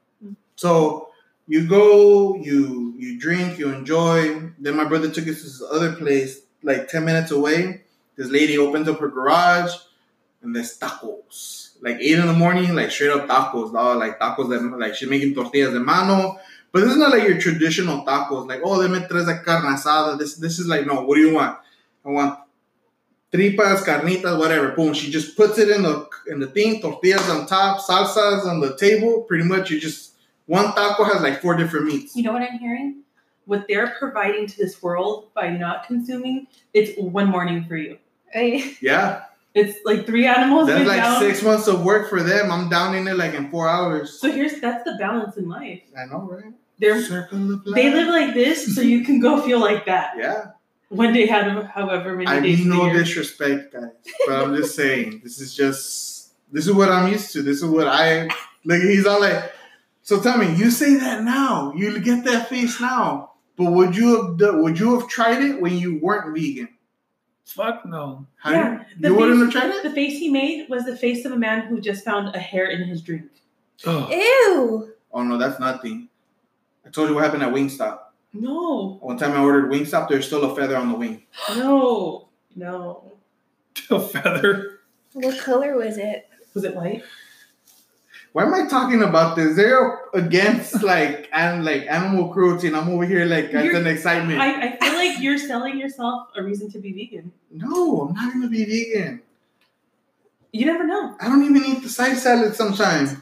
So you go, you you drink, you enjoy. Then my brother took us to this other place, like ten minutes away. This lady opens up her garage, and there's tacos. Like eight in the morning, like straight up tacos, dog. Like tacos that like she's making tortillas de mano. But this is not like your traditional tacos. Like, oh, deme tres de carne asada. This this is like, no, what do you want? I want tripas, carnitas, whatever. Boom. She just puts it in the in the thing, tortillas on top, salsas on the table. Pretty much you just one taco has like four different meats. You know what I'm hearing? What they're providing to this world by not consuming, it's one morning for you. I, Yeah. It's like three animals. That's been like down. six months of work for them. I'm downing it like in four hours. So here's that's the balance in life. I know, right? They're Circle of life. they live like this, so you can go feel like that. Yeah. One day out of however many I days. mean of the no year. disrespect, guys. But I'm just saying, this is just this is what I'm used to. This is what I like he's all like, so tell me, you say that now. You get that face now. But would you have done, would you have tried it when you weren't vegan? Fuck no. How Yeah, you, the you wouldn't face- have tried it? The face he made was the face of a man who just found a hair in his drink. Oh. ew. Oh no, that's nothing. I told you what happened at Wingstop. No, One time I ordered Wingstop, there's still a feather on the wing. no, no. A feather. What color was it? Was it white? Why am I talking about this? They're against like and like animal cruelty, and I'm over here like as You're- an excitement. I, I feel like you're selling yourself a reason to be vegan. no, I'm not gonna be vegan. You never know. I don't even eat the side salad sometimes.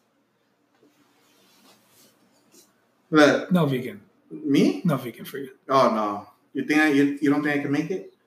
But No vegan. me? No vegan for you. Oh no. You think I, you, you don't think I can make it?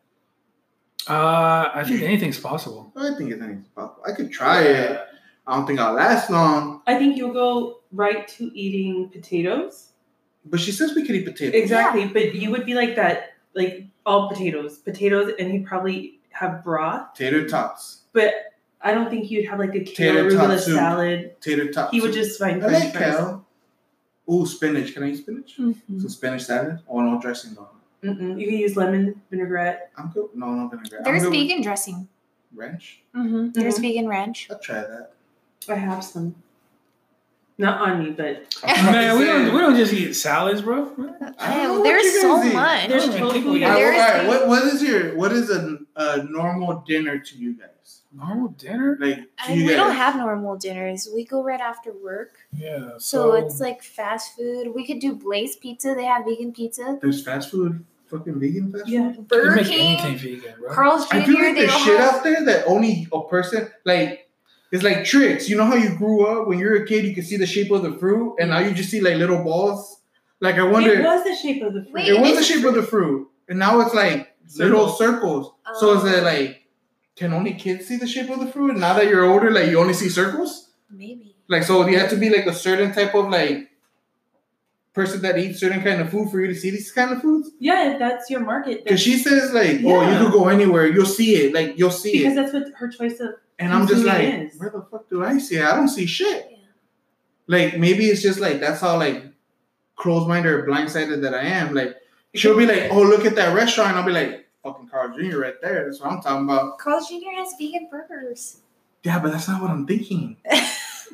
Uh, I think anything's possible. I think it's possible. I could try it. I don't think I'll last long. I think you'll go right to eating potatoes. But she says we could eat potatoes. Exactly, but you would be like that, like all potatoes, potatoes, and he'd probably have broth. Tater tots. But I don't think you'd have like a kale Tater tot arugula soup. salad. Tater tots. He would just find I French like fries. kale. Ooh, spinach. Can I eat spinach? Mm-hmm. Some spinach salad? Oh, no dressing though. Mm-mm. You can use lemon vinaigrette. I'm good. No, no vinaigrette. There's I'm good with vegan dressing. ranch. Mm-hmm. There's Mhm. vegan ranch. I'll try that. I have some. Not on me, but Man, we don't we don't just eat salads, bro. I don't know Oh, what there's you so guys eat. much. There's I don't even think tofu. we All right, There well, is all right, the- what, what is your what is a, a normal dinner to you guys? Normal dinner? Like to I, you we guys? don't have normal dinners. We go right after work. Yeah. So it's like fast food. We could do Blaze Pizza. They have vegan pizza. There's fast food, fucking vegan fast food. yeah. you Burger make King, anything vegan, bro. Carl's I Junior feel like they there's all shit have, out there that only a person like. It's like tricks. You know how you grew up when you're a kid, you could see the shape of the fruit, and now you just see like little balls. Like I wonder, It it was the shape of the fruit. Wait, was, it the is shape of the fruit, and now it's like little circles. So is it Oh. like, can only kids see the shape of the fruit? Now that you're older, like you only see circles. Maybe. Like so, you have to be like a certain type of like person that eats certain kind of food for you to see these kind of foods. Yeah, that's your market. Because That's, she says like, oh, Yeah. you could go anywhere, you'll see it. Like you'll see because it. that's what her choice of. And I'm just like, consuming is. where the fuck do I see it? I don't see shit. Yeah. Like maybe it's just like that's how like closed-minded or blindsided that I am. Like she'll be like, oh, look at that restaurant. I'll be like, fucking Carl Junior right there. That's what I'm talking about. Carl's Junior has vegan burgers. Yeah, but that's not what I'm thinking.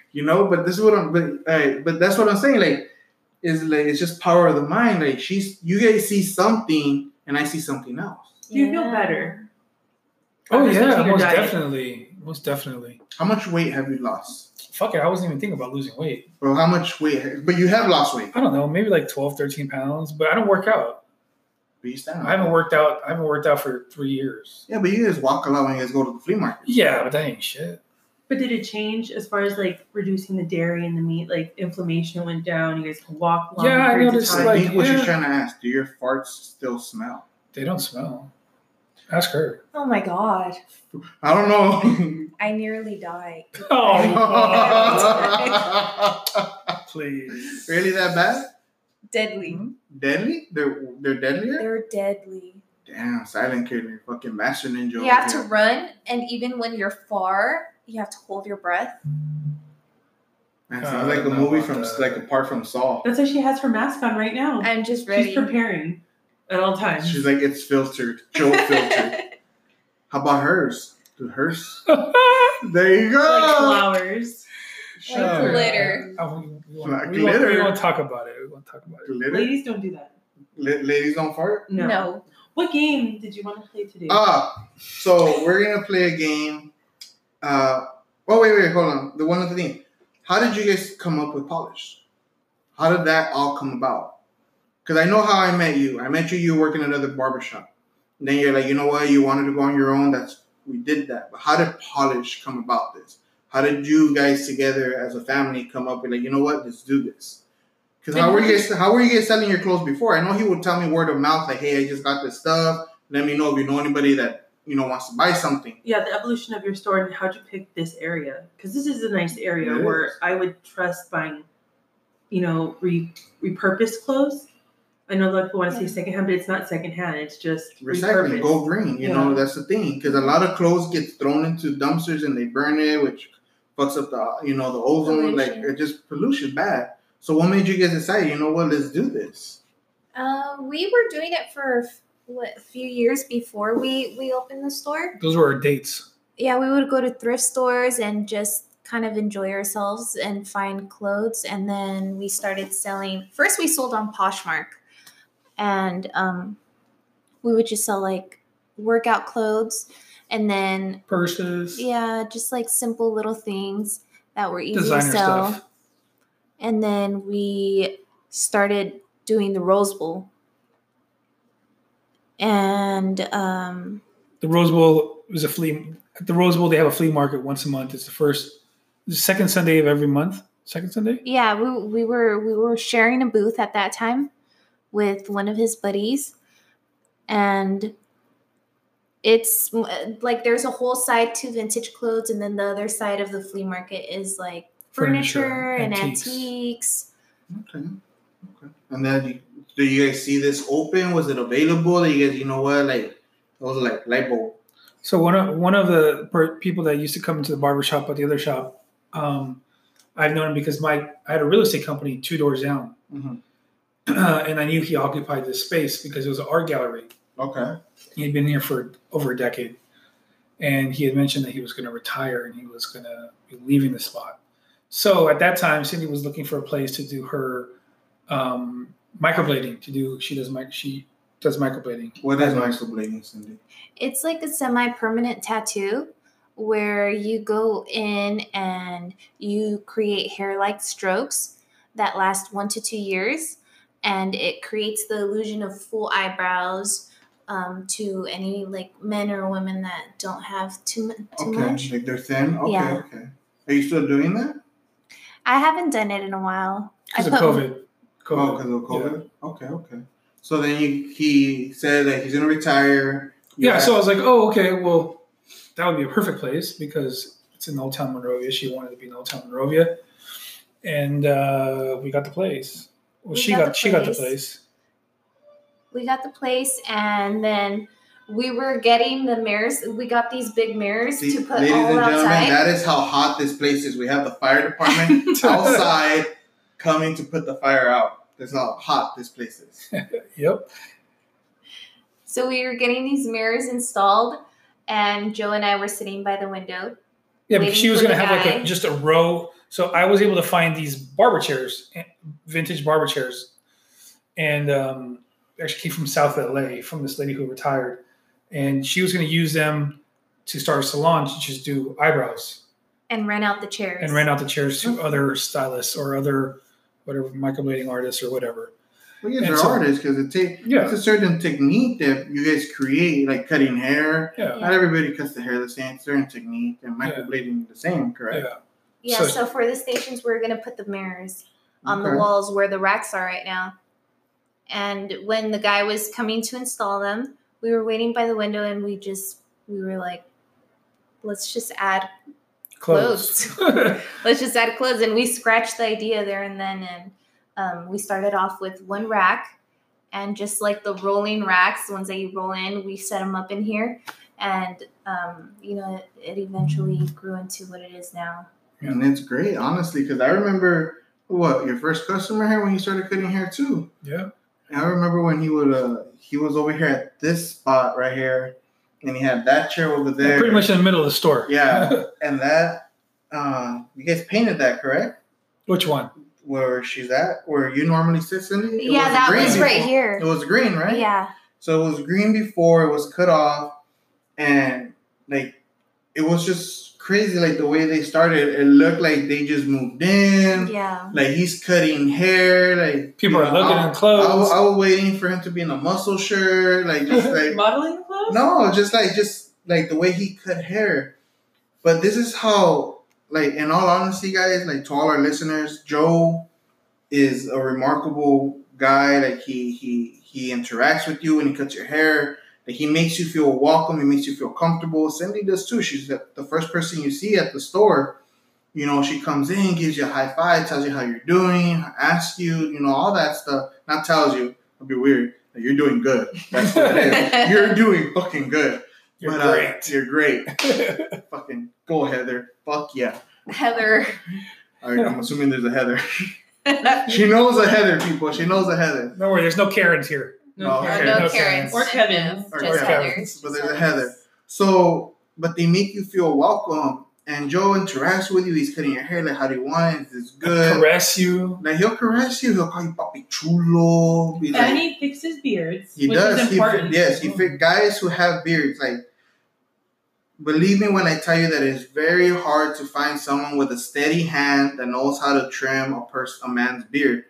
You know, but this is what I'm. But uh, but that's what I'm saying. Like, is like it's just power of the mind. Like she's, you guys see something, and I see something else. Do you feel better? Oh After yeah, switching your most diet? definitely, most definitely. How much weight have you lost? Fuck it, I wasn't even thinking about losing weight. Well, how much weight? But you have lost weight. I don't know, maybe like twelve, thirteen pounds, but I don't work out. But you stand. I haven't worked out. I haven't worked out for three years. Yeah, but you guys walk a lot when you guys go to the flea market. Yeah, but that ain't shit. But did it change as far as like reducing the dairy and the meat? Like inflammation went down. You guys can walk longer. Yeah, I periods of noticed, time? I like- think what yeah. she's trying to ask: do your farts still smell? They don't smell. Ask her. Oh my god. I don't know. I nearly died. Oh, Really please. that bad? Deadly. Deadly? They're they're deadlier? They're deadly. Damn, silent killer, fucking master ninja. You over have to here. run, and even when you're far, you have to hold your breath. Man, Uh, sounds I like a don't know movie about from that. like a part from Saw. That's why she has her mask on right now. I'm just She's ready. preparing at all times. She's like, it's filtered, Joe filtered. How about hers? Dude, hers. There you like go. flowers. Shut Like up. glitter. Oh, we, we, Like won't, we, won't, glitter. we won't talk about it. We won't talk about it. Glitter? Ladies don't do that. La- ladies don't fart. No. No. What game did you want to play today? Ah, so we're gonna play a game. Uh, oh wait, wait, hold on. The one other thing. How did you guys come up with Polish? How did that all come about? Because I know how I met you. I met you. You were working at another barbershop. And then you're like, you know what? You wanted to go on your own. That's we did that. But how did Polish come about this? How did you guys together as a family come up with like, you know what? Let's do this. Because how were you guys? How were you guys selling your clothes before? I know he would tell me word of mouth, like, "Hey, I just got this stuff. Let me know if you know anybody that you know wants to buy something." Yeah, the evolution of your store and how'd you pick this area? Because this is a nice area It where is. I would trust buying, you know, re- repurposed clothes. I know a lot of people want to say secondhand, but it's not secondhand. It's just Recycling, repurposed. go green. You Yeah. know that's the thing because a lot of clothes get thrown into dumpsters and they burn it, which fucks up the you know the ozone. Like Pollution. it just pollution bad. So what made you guys decide? You know what? Let's do this. Uh, we were doing it for what, a few years before we we opened the store. Those were our dates. Yeah, we would go to thrift stores and just kind of enjoy ourselves and find clothes. And then we started selling. First, we sold on Poshmark, and um, we would just sell like workout clothes, and then Purses. yeah, just like simple little things that were easy Designer to sell. stuff. And then we started doing the Rose Bowl. And um, The Rose Bowl was a flea. At the Rose Bowl, they have a flea market once a month. It's the first, the second Sunday of every month. Second Sunday. yeah, we we were we were sharing a booth at that time with one of his buddies, and it's uh, like there's a whole side to vintage clothes, and then the other side of the flea market is like furniture, Furniture, and antiques. antiques. Okay. Okay. And then you, do you guys see this open? Was it available? Do you guys, you know what? Like it was like light bulb. So one of one of the per- people that used to come into the barbershop at the other shop, um, I've known him because my I had a real estate company two doors down, Mm-hmm. and I knew he occupied this space because it was an art gallery. Okay. He'd been here for over a decade, and he had mentioned that he was going to retire and he was going to be leaving the spot. So at that time, Cindy was looking for a place to do her um, microblading. To do she does mic she does microblading. What is microblading, Cindy? It's like a semi-permanent tattoo where you go in and you create hair-like strokes that last one to two years, and it creates the illusion of full eyebrows um, to any like men or women that don't have too mu- too Okay. much. Like they're thin. Okay. Yeah. Okay. Are you still doing that? I haven't done it in a while. I Because of put- COVID. Oh, because of COVID. Okay. Okay. So then he, he said that he's gonna retire. Yeah, so I was like, oh, okay, well, that would be a perfect place because it's in Old Town Monrovia. She wanted to be in Old Town Monrovia, and uh, we got the place. Well, We she got got the she got the place. place. we got the place, and then we were getting the mirrors. We got these big mirrors See, to put ladies all and gentlemen, outside. that is how hot this place is. We have the fire department outside coming to put the fire out. That's how hot this place is. Yep. So we were getting these mirrors installed, and Joe and I were sitting by the window. Yeah, but Waiting she was for gonna the have like guy. a, just a row So I was able to find these barber chairs, vintage barber chairs, and um, actually came from South L A from this lady who retired, and she was going to use them to start a salon to just do eyebrows And rent out the chairs. and rent out the chairs to other stylists or other whatever microblading artists or whatever. Well, yeah, And they're so- artists because it takes Yeah. it's a certain technique that you guys create, like cutting hair. Yeah, Not everybody cuts the hair the same. Certain technique and microblading the same, correct? yeah. Yeah, So- so, for the stations, we're going to put the mirrors on Okay. the walls where the racks are right now. And when the guy was coming to install them, we were waiting by the window and we just, we were like, let's just add, Clothes. let's just add clothes. And we scratched the idea there and then. And um, we started off with one rack and just like the rolling racks, the ones that you roll in, we set them up in here. And, um, you know, it, it eventually grew into what it is now. And it's great, honestly, because I remember what your first customer here when you started cutting hair too. Yeah. And I remember when he would uh he was over here at this spot right here, and he had that chair over there. Pretty much in the middle of the store. Yeah, and that uh you guys painted that, correct? Which one? Where she's at, where you normally sit, Cindy? It yeah, that green was right before- here. It was green, right? Yeah. So it was green before it was cut off, and like it was just crazy, like the way they started. It looked like they just moved in. Yeah. Like he's cutting hair. Like People you are know, looking I, at clothes. I, was- I was waiting for him to be in a muscle shirt, like just like Modeling clothes? no, just like just like the way he cut hair. But this is how, like, in all honesty, guys, like to all our listeners, Joe is a remarkable guy. Like he he he interacts with you when he cuts your hair. Like he makes you feel welcome. He makes you feel comfortable. Cindy does too. She's the, the first person you see at the store. You know, she comes in, gives you a high five, tells you how you're doing, asks you, you know, all that stuff. Not tells you. It'll be weird. Like, you're doing good. That's what it is. You're doing fucking good. You're But, uh, great. you're great. Fucking go, Heather. Fuck yeah. Heather. All right, I'm assuming there's a Heather. She knows a Heather, people. She knows a Heather. Don't worry, there's no Karens here. No, No, okay. no no Karens. Or Kevin. No, Or just Kevin. Heathers. But Just there's a Heathers. Heather. So, but they make you feel welcome. And Joe interacts with you. He's cutting your hair. Like, how do you want it? Is this good? Caress you. Like, he'll caress you. He'll call you Papi Chulo. He's And like, he fixes beards. he which does. Is He important. fi- yes, he fit guys who have beards. Like, believe me when I tell you that it's very hard to find someone with a steady hand that knows how to trim a person, a man's beard.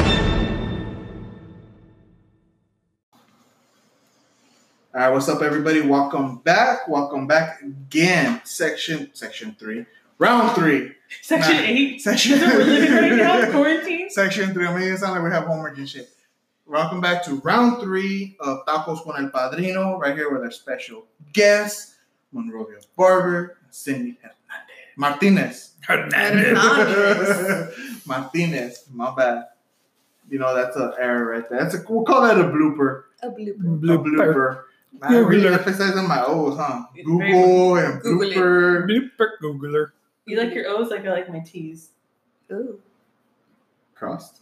All right, what's up, everybody? Welcome back. Welcome back again. Section section three, round three, Section Nah. eight. section. That's what we're living right now, quarantine. Section three. I'm making it sound like we have homework and shit. Welcome back to round three of Tacos con el Padrino, right here with our special guest, Monrovia Barber, Cindy Hernandez. Martinez. Hernandez. Hernandez. Martinez. My bad. You know, that's an error right there. That's a, we'll call that a blooper. A blooper. A Blooper. blooper. I really Blooper. emphasizing my O's, huh? It's Google and Google it. blooper. Blooper Googler. You like your O's like I like my T's. Ooh. Crossed.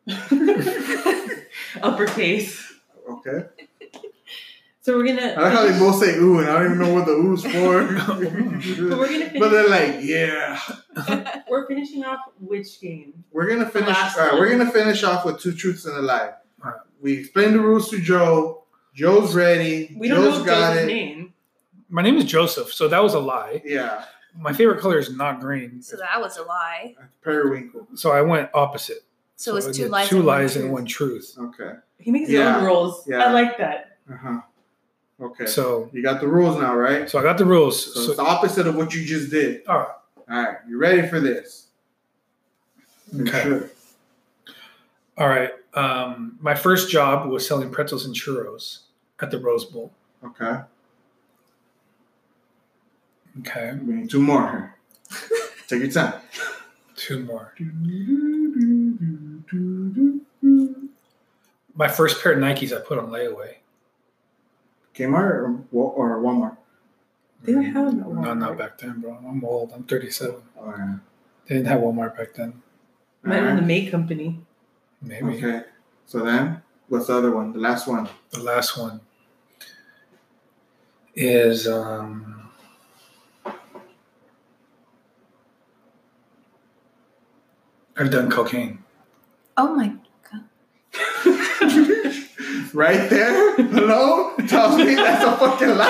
Uppercase. Okay. So we're gonna. I like how they both say ooh, and I don't even know what the ooh's for. But we're gonna finish. But they're like, yeah. We're finishing off which game? We're gonna finish. last All right, one. we're gonna finish off with two truths and a lie. All right. We explained the rules to Joe. Joe's ready. We don't Joe's know got Joe's it. name. My name is Joseph, so that was a lie. Yeah, My favorite color is not green, So that was a lie. periwinkle. so I went opposite. So, it's I two did lies. two and one lies truth. and one truth. Okay. He makes his Yeah. own rules. Yeah. I like that. Uh huh. Okay. So, You got the rules now, right? so I got the rules. So, So, it's the opposite of what you just did. all right. All right, you ready for this? For Okay. sure. All right. Um, my first job was selling pretzels and churros at the Rose Bowl. Okay. Okay. We need two more here. Take your time. Two more. My first pair of Nikes I put on layaway. Kmart or, or Walmart? They don't have no No, Walmart. not back then, bro. I'm old. I'm thirty-seven. All right. They didn't have Walmart back then. Mine was the May Company. Maybe. Okay. So then, what's the other one? The last one. The last one is um I've done cocaine. Oh my god. Right there, hello, tells me that's a fucking lie.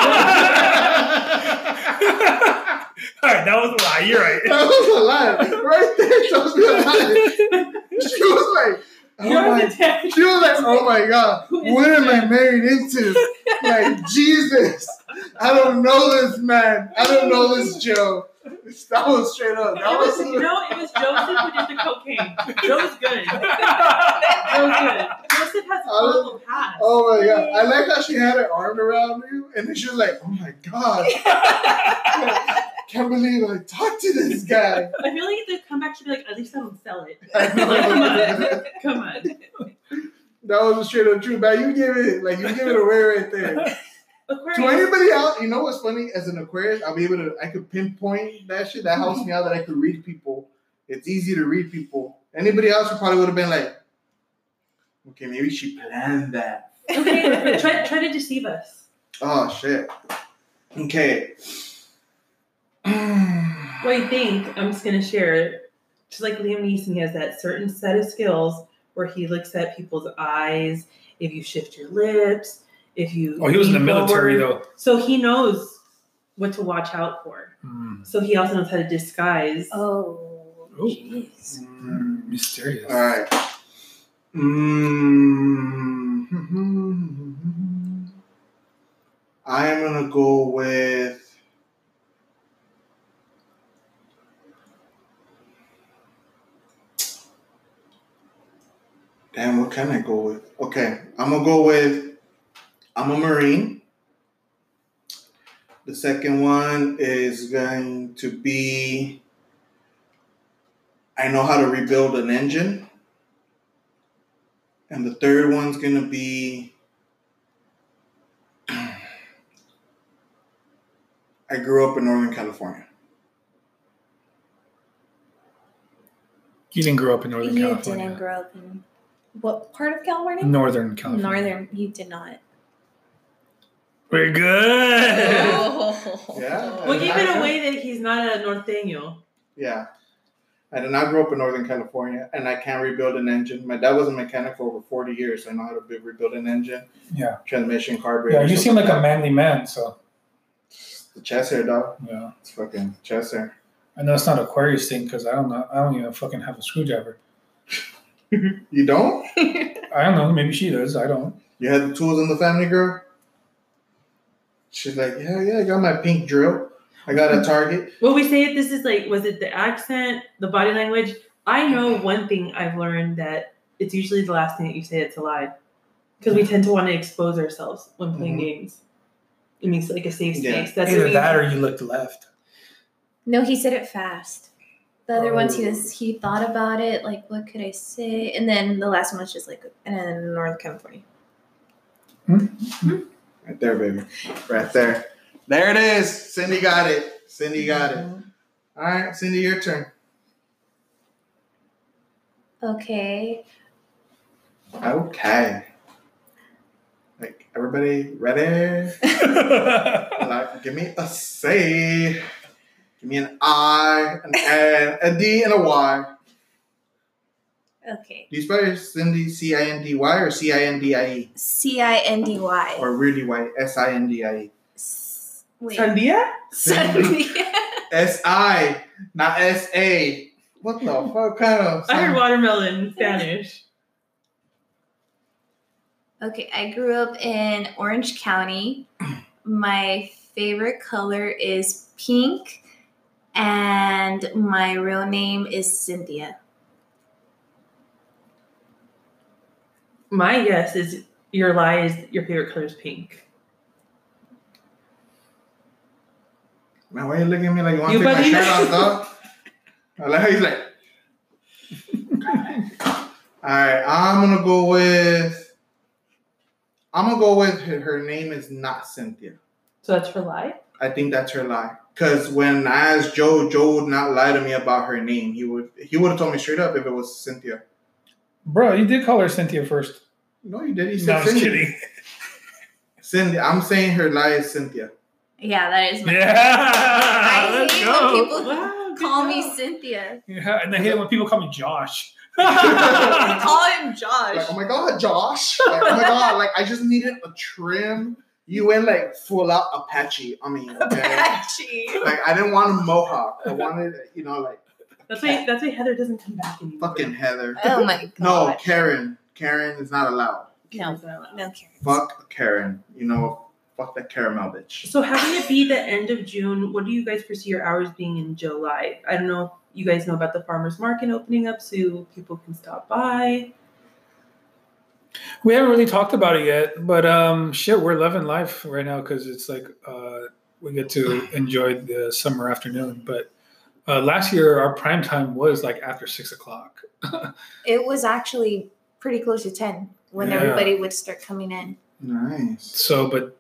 All right, that was a lie. You're right. That was a lie. Right there tells me a lie. She was like, oh my, she was like, oh my god, what am I married into? Like, Jesus, I don't know this man. I don't know this Joe. That was straight up. That It was, was you know, it was Joseph who did the cocaine. Joe was good. Joe was good. Joseph has a horrible past. Oh my god. I like how she had her arm around you and then she was like, oh my god. Can't believe I talked to this guy. I feel like the comeback should be like, at least I don't sell it. I know. Like, come on. Come on. That was a straight up truth. Man, you give it like you give it away right there. Aquarius. To anybody else, you know what's funny? As an Aquarius, I'll be able to I could pinpoint that shit. That helps me out that I could read people. It's easy to read people. Anybody else probably would have been like, okay, maybe she planned that. Okay, try, try to deceive us. Oh shit. Okay. What do you think? I'm just going to share. Just like Liam Neeson, he has that certain set of skills where he looks at people's eyes, if you shift your lips, if you... Oh, he was in the lean military, forward. though. So he knows what to watch out for. Mm. So he also knows how to disguise. Oh, jeez. Mm, mysterious. All right. Mm-hmm. I am gonna go with. Damn, what can I go with? Okay, I'm gonna go with. I'm a Marine. The second one is going to be. I know how to rebuild an engine. And the third one's going to be, I grew up in Northern California. You didn't grow up in Northern You California. didn't grow up in what part of California? Northern California. Northern. You did not. We're good. Oh. Yeah. We'll give it away that he's not a Norteño. Yeah. I did not grow up in Northern California, and I can't rebuild an engine. My dad was a mechanic for over forty years. I know how to be, rebuild an engine, Yeah. transmission, carburetor. Yeah, you stuff seem like that. a manly man, so. The chest hair, dog. Yeah. It's fucking chest hair. I know it's not Aquarius thing because I don't know. I don't even fucking have a screwdriver. You don't? I don't know. Maybe she does. I don't. You had the tools in the family, girl? She's like, yeah, yeah, I got my pink drill. I got a Target. Well, we say it, this is like, was it the accent, the body language? I know one thing I've learned that it's usually the last thing that you say that's a lie. Because we tend to want to expose ourselves when playing Mhm. games. It makes it like a safe space. Yeah. That's Either what we- that or you looked left. No, he said it fast. The other ones, he Oh. was he thought about it, like what could I say, and then the last one was just like, and then North California. Right there, baby. Right there. There it is. Cindy got it. Cindy got it. All right, Cindy, your turn. Okay. Okay. Like, everybody ready? Like, give me a C. Give me an I, an N, a D, and a Y. Okay. Do you spell your Cindy C I N D Y or C I N D I E? C I N D Y. Or really white? S I N D I E. S- Wait. Sandia? Sandia. S I, not S A. What the fuck kind of? I heard watermelon in Spanish. Okay, I grew up in Orange County. My favorite color is pink, and my real name is Cynthia. My guess is your lie is your favorite color is pink. Man, why are you looking at me like you want You to take my believe shirt it? off, dog? I like how he's like. All right, I'm gonna go with. I'm gonna go with her, her name is not Cynthia. So that's her lie? I think that's her lie. Cause when I asked Joe, Joe would not lie to me about her name. He would he would have told me straight up if it was Cynthia. Bro, you did call her Cynthia first. No, you did. He No, said I was Cindy. kidding. Cindy. I'm saying her lie is Cynthia. Yeah, that is my. Yeah. I Let's hate go. when people Wow, call Call me job. Cynthia. Yeah, and I hate it when people call me Josh. Call him Josh. Like, oh my god, Josh! Like, oh my god! Like, I just needed a trim. You went like full out Apache. I mean, okay? Apache. Like, I didn't want a mohawk. I wanted, you know, like That's why. That's why Heather doesn't come back anymore. fucking Heather. Oh my god. No, Karen. Karen is not allowed. No, no Karen. Fuck Karen. You know, fuck that caramel bitch. So having it be the end of June, what do you guys foresee your hours being in July? I don't know if you guys know about the farmers market opening up so people can stop by. We haven't really talked about it yet, but um, shit, we're loving life right now because it's like uh, we get to enjoy the summer afternoon. But uh, last year, our prime time was like after six o'clock. It was actually pretty close to ten when Yeah. everybody would start coming in. Nice. So, but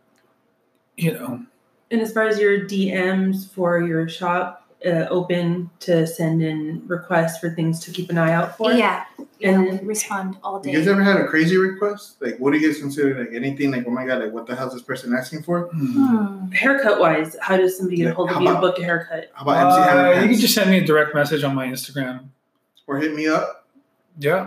you know, And as far as your D Ms for your shop, uh, open to send in requests for things to keep an eye out for? Yeah. Yeah, And- we respond all You guys day. ever had a crazy request? Like, what do you guys consider like anything? Like, oh my god, like what the hell is this person asking for? Hmm. Haircut wise, how does somebody get a hold of How you to about- book a haircut? How about M C Hammer uh, you can Pants? just send me a direct message on my Instagram. Or hit me up. Yeah,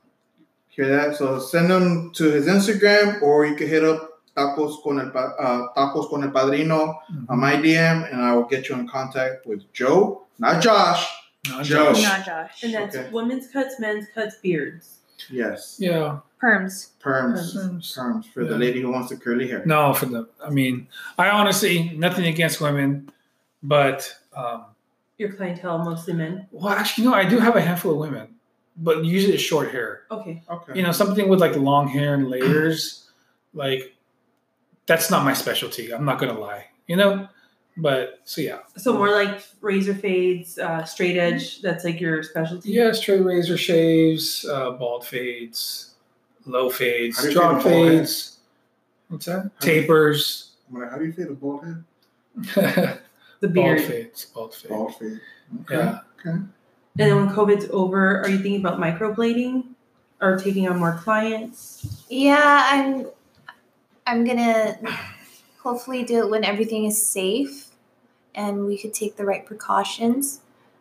Hear that? So send them to his Instagram, or you can hit up Tacos con el Pa- uh, Tacos con el Padrino on my D M, and I will get you in contact with Joe, not Josh. No, Joe. Josh. Not Josh. And that's Okay. women's cuts, men's cuts, beards. Yes, Yeah. Perms. perms, Perms. perms for the Yeah. lady who wants the curly hair. No, for the. I mean, I honestly nothing against women, but um, Your clientele, mostly men. well, actually, no, I do have a handful of women, but usually it's short hair. Okay. Okay. You know, something with like long hair and layers, like that's not my specialty. I'm not gonna lie. You know, but so yeah, So more like razor fades, uh, straight edge. That's like your specialty. yeah, straight razor shaves, uh, bald fades, low fades, How do you drop feel about bald fades. What's that? How do you- Tapers. I'm like, how do you feel the bald head? bald The beard. fades. Bald fade. Bald fade. Okay. Yeah. Okay. And then when COVID's over, are you thinking about microblading or taking on more clients? Yeah, I'm I'm gonna hopefully do it when everything is safe and we could take the right precautions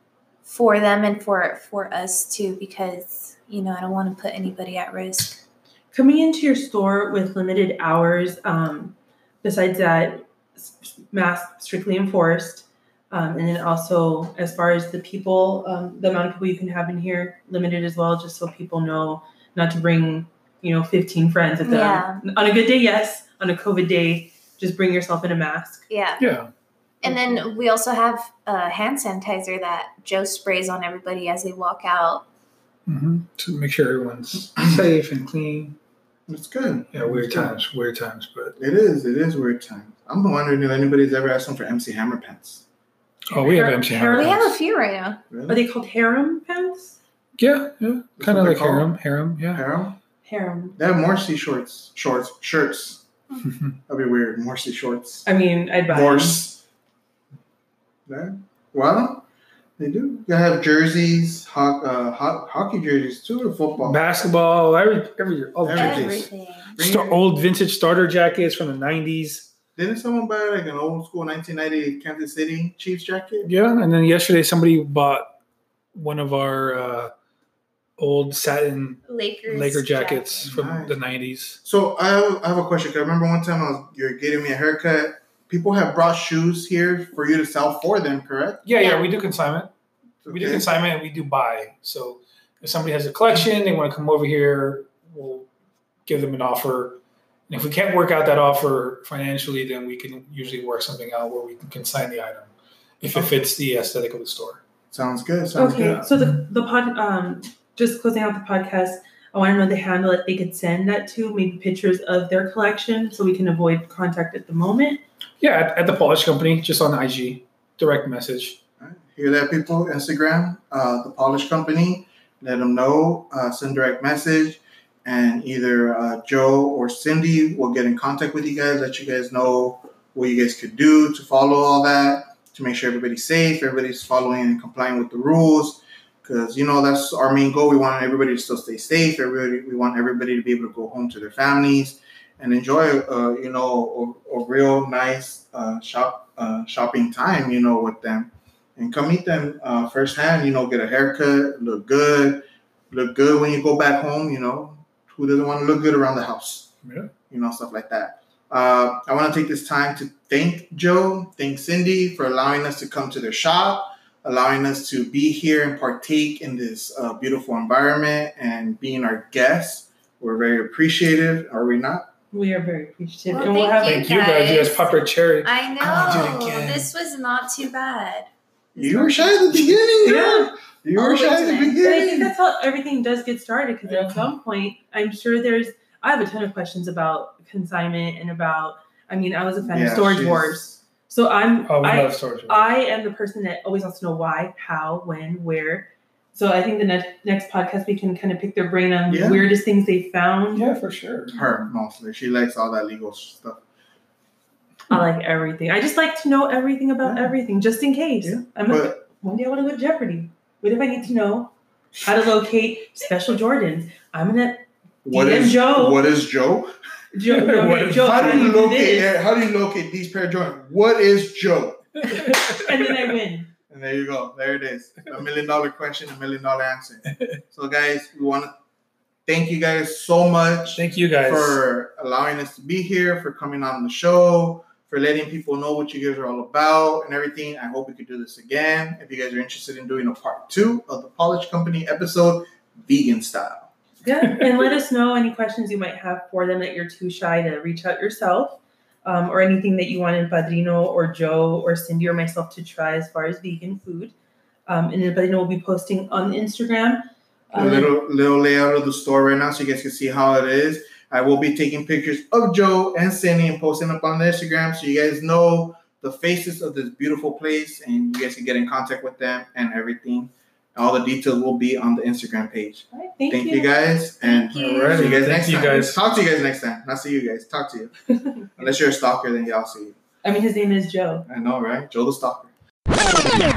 for them and for for us too, because you know I don't want to put anybody at risk. Coming into your store with limited hours, um, besides that, s- mask strictly enforced. Um, and then also, as far as the people, um, the amount of people you can have in here, limited as well, just so people know not to bring, you know, fifteen friends at the Yeah. on a good day. Yes, on a COVID day, just bring yourself in a mask. Yeah. Yeah. And then we also have uh, hand sanitizer that Joe sprays on everybody as they walk out. hmm To make sure everyone's safe and clean. It's good. Yeah, weird It's good. times, weird times, but It is. It is weird times. I'm wondering if anybody's ever asked them for M C Hammer pants. oh, we have Har- M C Har- We Hammer. have a few right now. Really? Are they called harem pants? Yeah, yeah, That's kind what of they're like called? harem, harem. Yeah. Harem? Harem. They have Morsi shorts, shorts, shirts. That'd be weird. Morsi shorts. I mean, I'd buy them. Morse. Yeah. Well, they do. They have jerseys, ho- uh, ho- hockey jerseys too, or football. Basketball, every every year, all the Everything. jerseys. Everything. Star, old vintage starter jackets from the nineties. Didn't someone buy like an old school nineteen ninety Kansas City Chiefs jacket? Yeah, and then yesterday somebody bought one of our uh, old satin Lakers. Laker jackets jacket. from Nice. the nineties. So I have, I have a question. 'Cause I remember one time I was you're getting me a haircut. People have brought shoes here for you to sell for them, correct? Yeah, yeah, Yeah. we do consignment. We do Okay. consignment and we do buy. So if somebody has a collection, they want to come over here, we'll give them an offer. And if we can't work out that offer financially, then we can usually work something out where we can consign the item if it fits the aesthetic of the store. Sounds good. Sounds Okay, good. so the the pod, um, just closing out the podcast. I want to know the handle that they could send that to, maybe pictures of their collection, so we can avoid contact at the moment. Yeah, at, at the Polish Company, just on I G, direct message. Alright, hear that, people? Instagram, uh, the Polish Company. Let them know. Uh, send direct message, and either uh, Joe or Cindy will get in contact with you guys. Let you guys know what you guys could do to follow all that, to make sure everybody's safe, everybody's following and complying with the rules. Because you know that's our main goal. We want everybody to still stay safe. Everybody, we want everybody to be able to go home to their families and enjoy, uh, you know, a, a real nice uh, shop uh, shopping time, you know, with them. and come meet them uh, firsthand. You know, get a haircut, look good, look good when you go back home. You know, who doesn't want to look good around the house? Yeah. You know, stuff like that. Uh, I want to take this time to thank Joe, thank Cindy for allowing us to come to their shop, allowing us to be here and partake in this uh, beautiful environment and being our guests. We're very appreciative, are we not? We are very appreciative. Well, and we'll have Thank you guys. You guys pop our cherry. I know. I'll do it again. This was not too bad. This You were was- shy at the beginning, Yeah. girl. You All were the way shy at the today. But I think beginning. that's how everything does get started because Yeah. at some point, I'm sure there's, I have a ton of questions about consignment and about, I mean, I was a fan of Yeah, Storage she's- Wars. So I'm, Oh, we I, love storage. I am the person that always wants to know why, how, when, where. So I think the next next podcast we can kind of pick their brain on Yeah. the weirdest things they found. yeah, for sure. Her, mostly. She likes all that legal stuff. I like everything. I just like to know everything about Yeah. everything, just in case. Yeah. I'm a, But one day I want to go to Jeopardy. What if I need to know how to locate special Jordans? I'm gonna what D M is Joe. what is Joe? Joe. Okay, What if- Joe, How how do you do locate? this? How do you locate these pair of Jordans? What is Joe? And then I win. And there you go. There it is. A million dollar question, a million dollar answer. So, guys, we want to thank you guys so much Thank you guys. for allowing us to be here, for coming on the show, for letting people know what you guys are all about and everything. I hope we could do this again. If you guys are interested in doing a part two of the Polish Company episode, vegan style. Yeah, and let us know any questions you might have for them that you're too shy to reach out yourself, um, or anything that you wanted Padrino or Joe or Cindy or myself to try as far as vegan food. Um, and then Padrino will be posting on the Instagram. A Um, little little layout of the store right now so you guys can see how it is. I will be taking pictures of Joe and Cindy and posting up on the Instagram so you guys know the faces of this beautiful place and you guys can get in contact with them and everything. All the details will be on the Instagram page. all right, thank, Thank you. you guys and Thank you. see you guys Thank next you time. guys. Talk to you guys next time. Not see you guys. Talk to you. Unless you're a stalker, then y'all see you. I mean, his name is Joe. I know, right? Joe the stalker.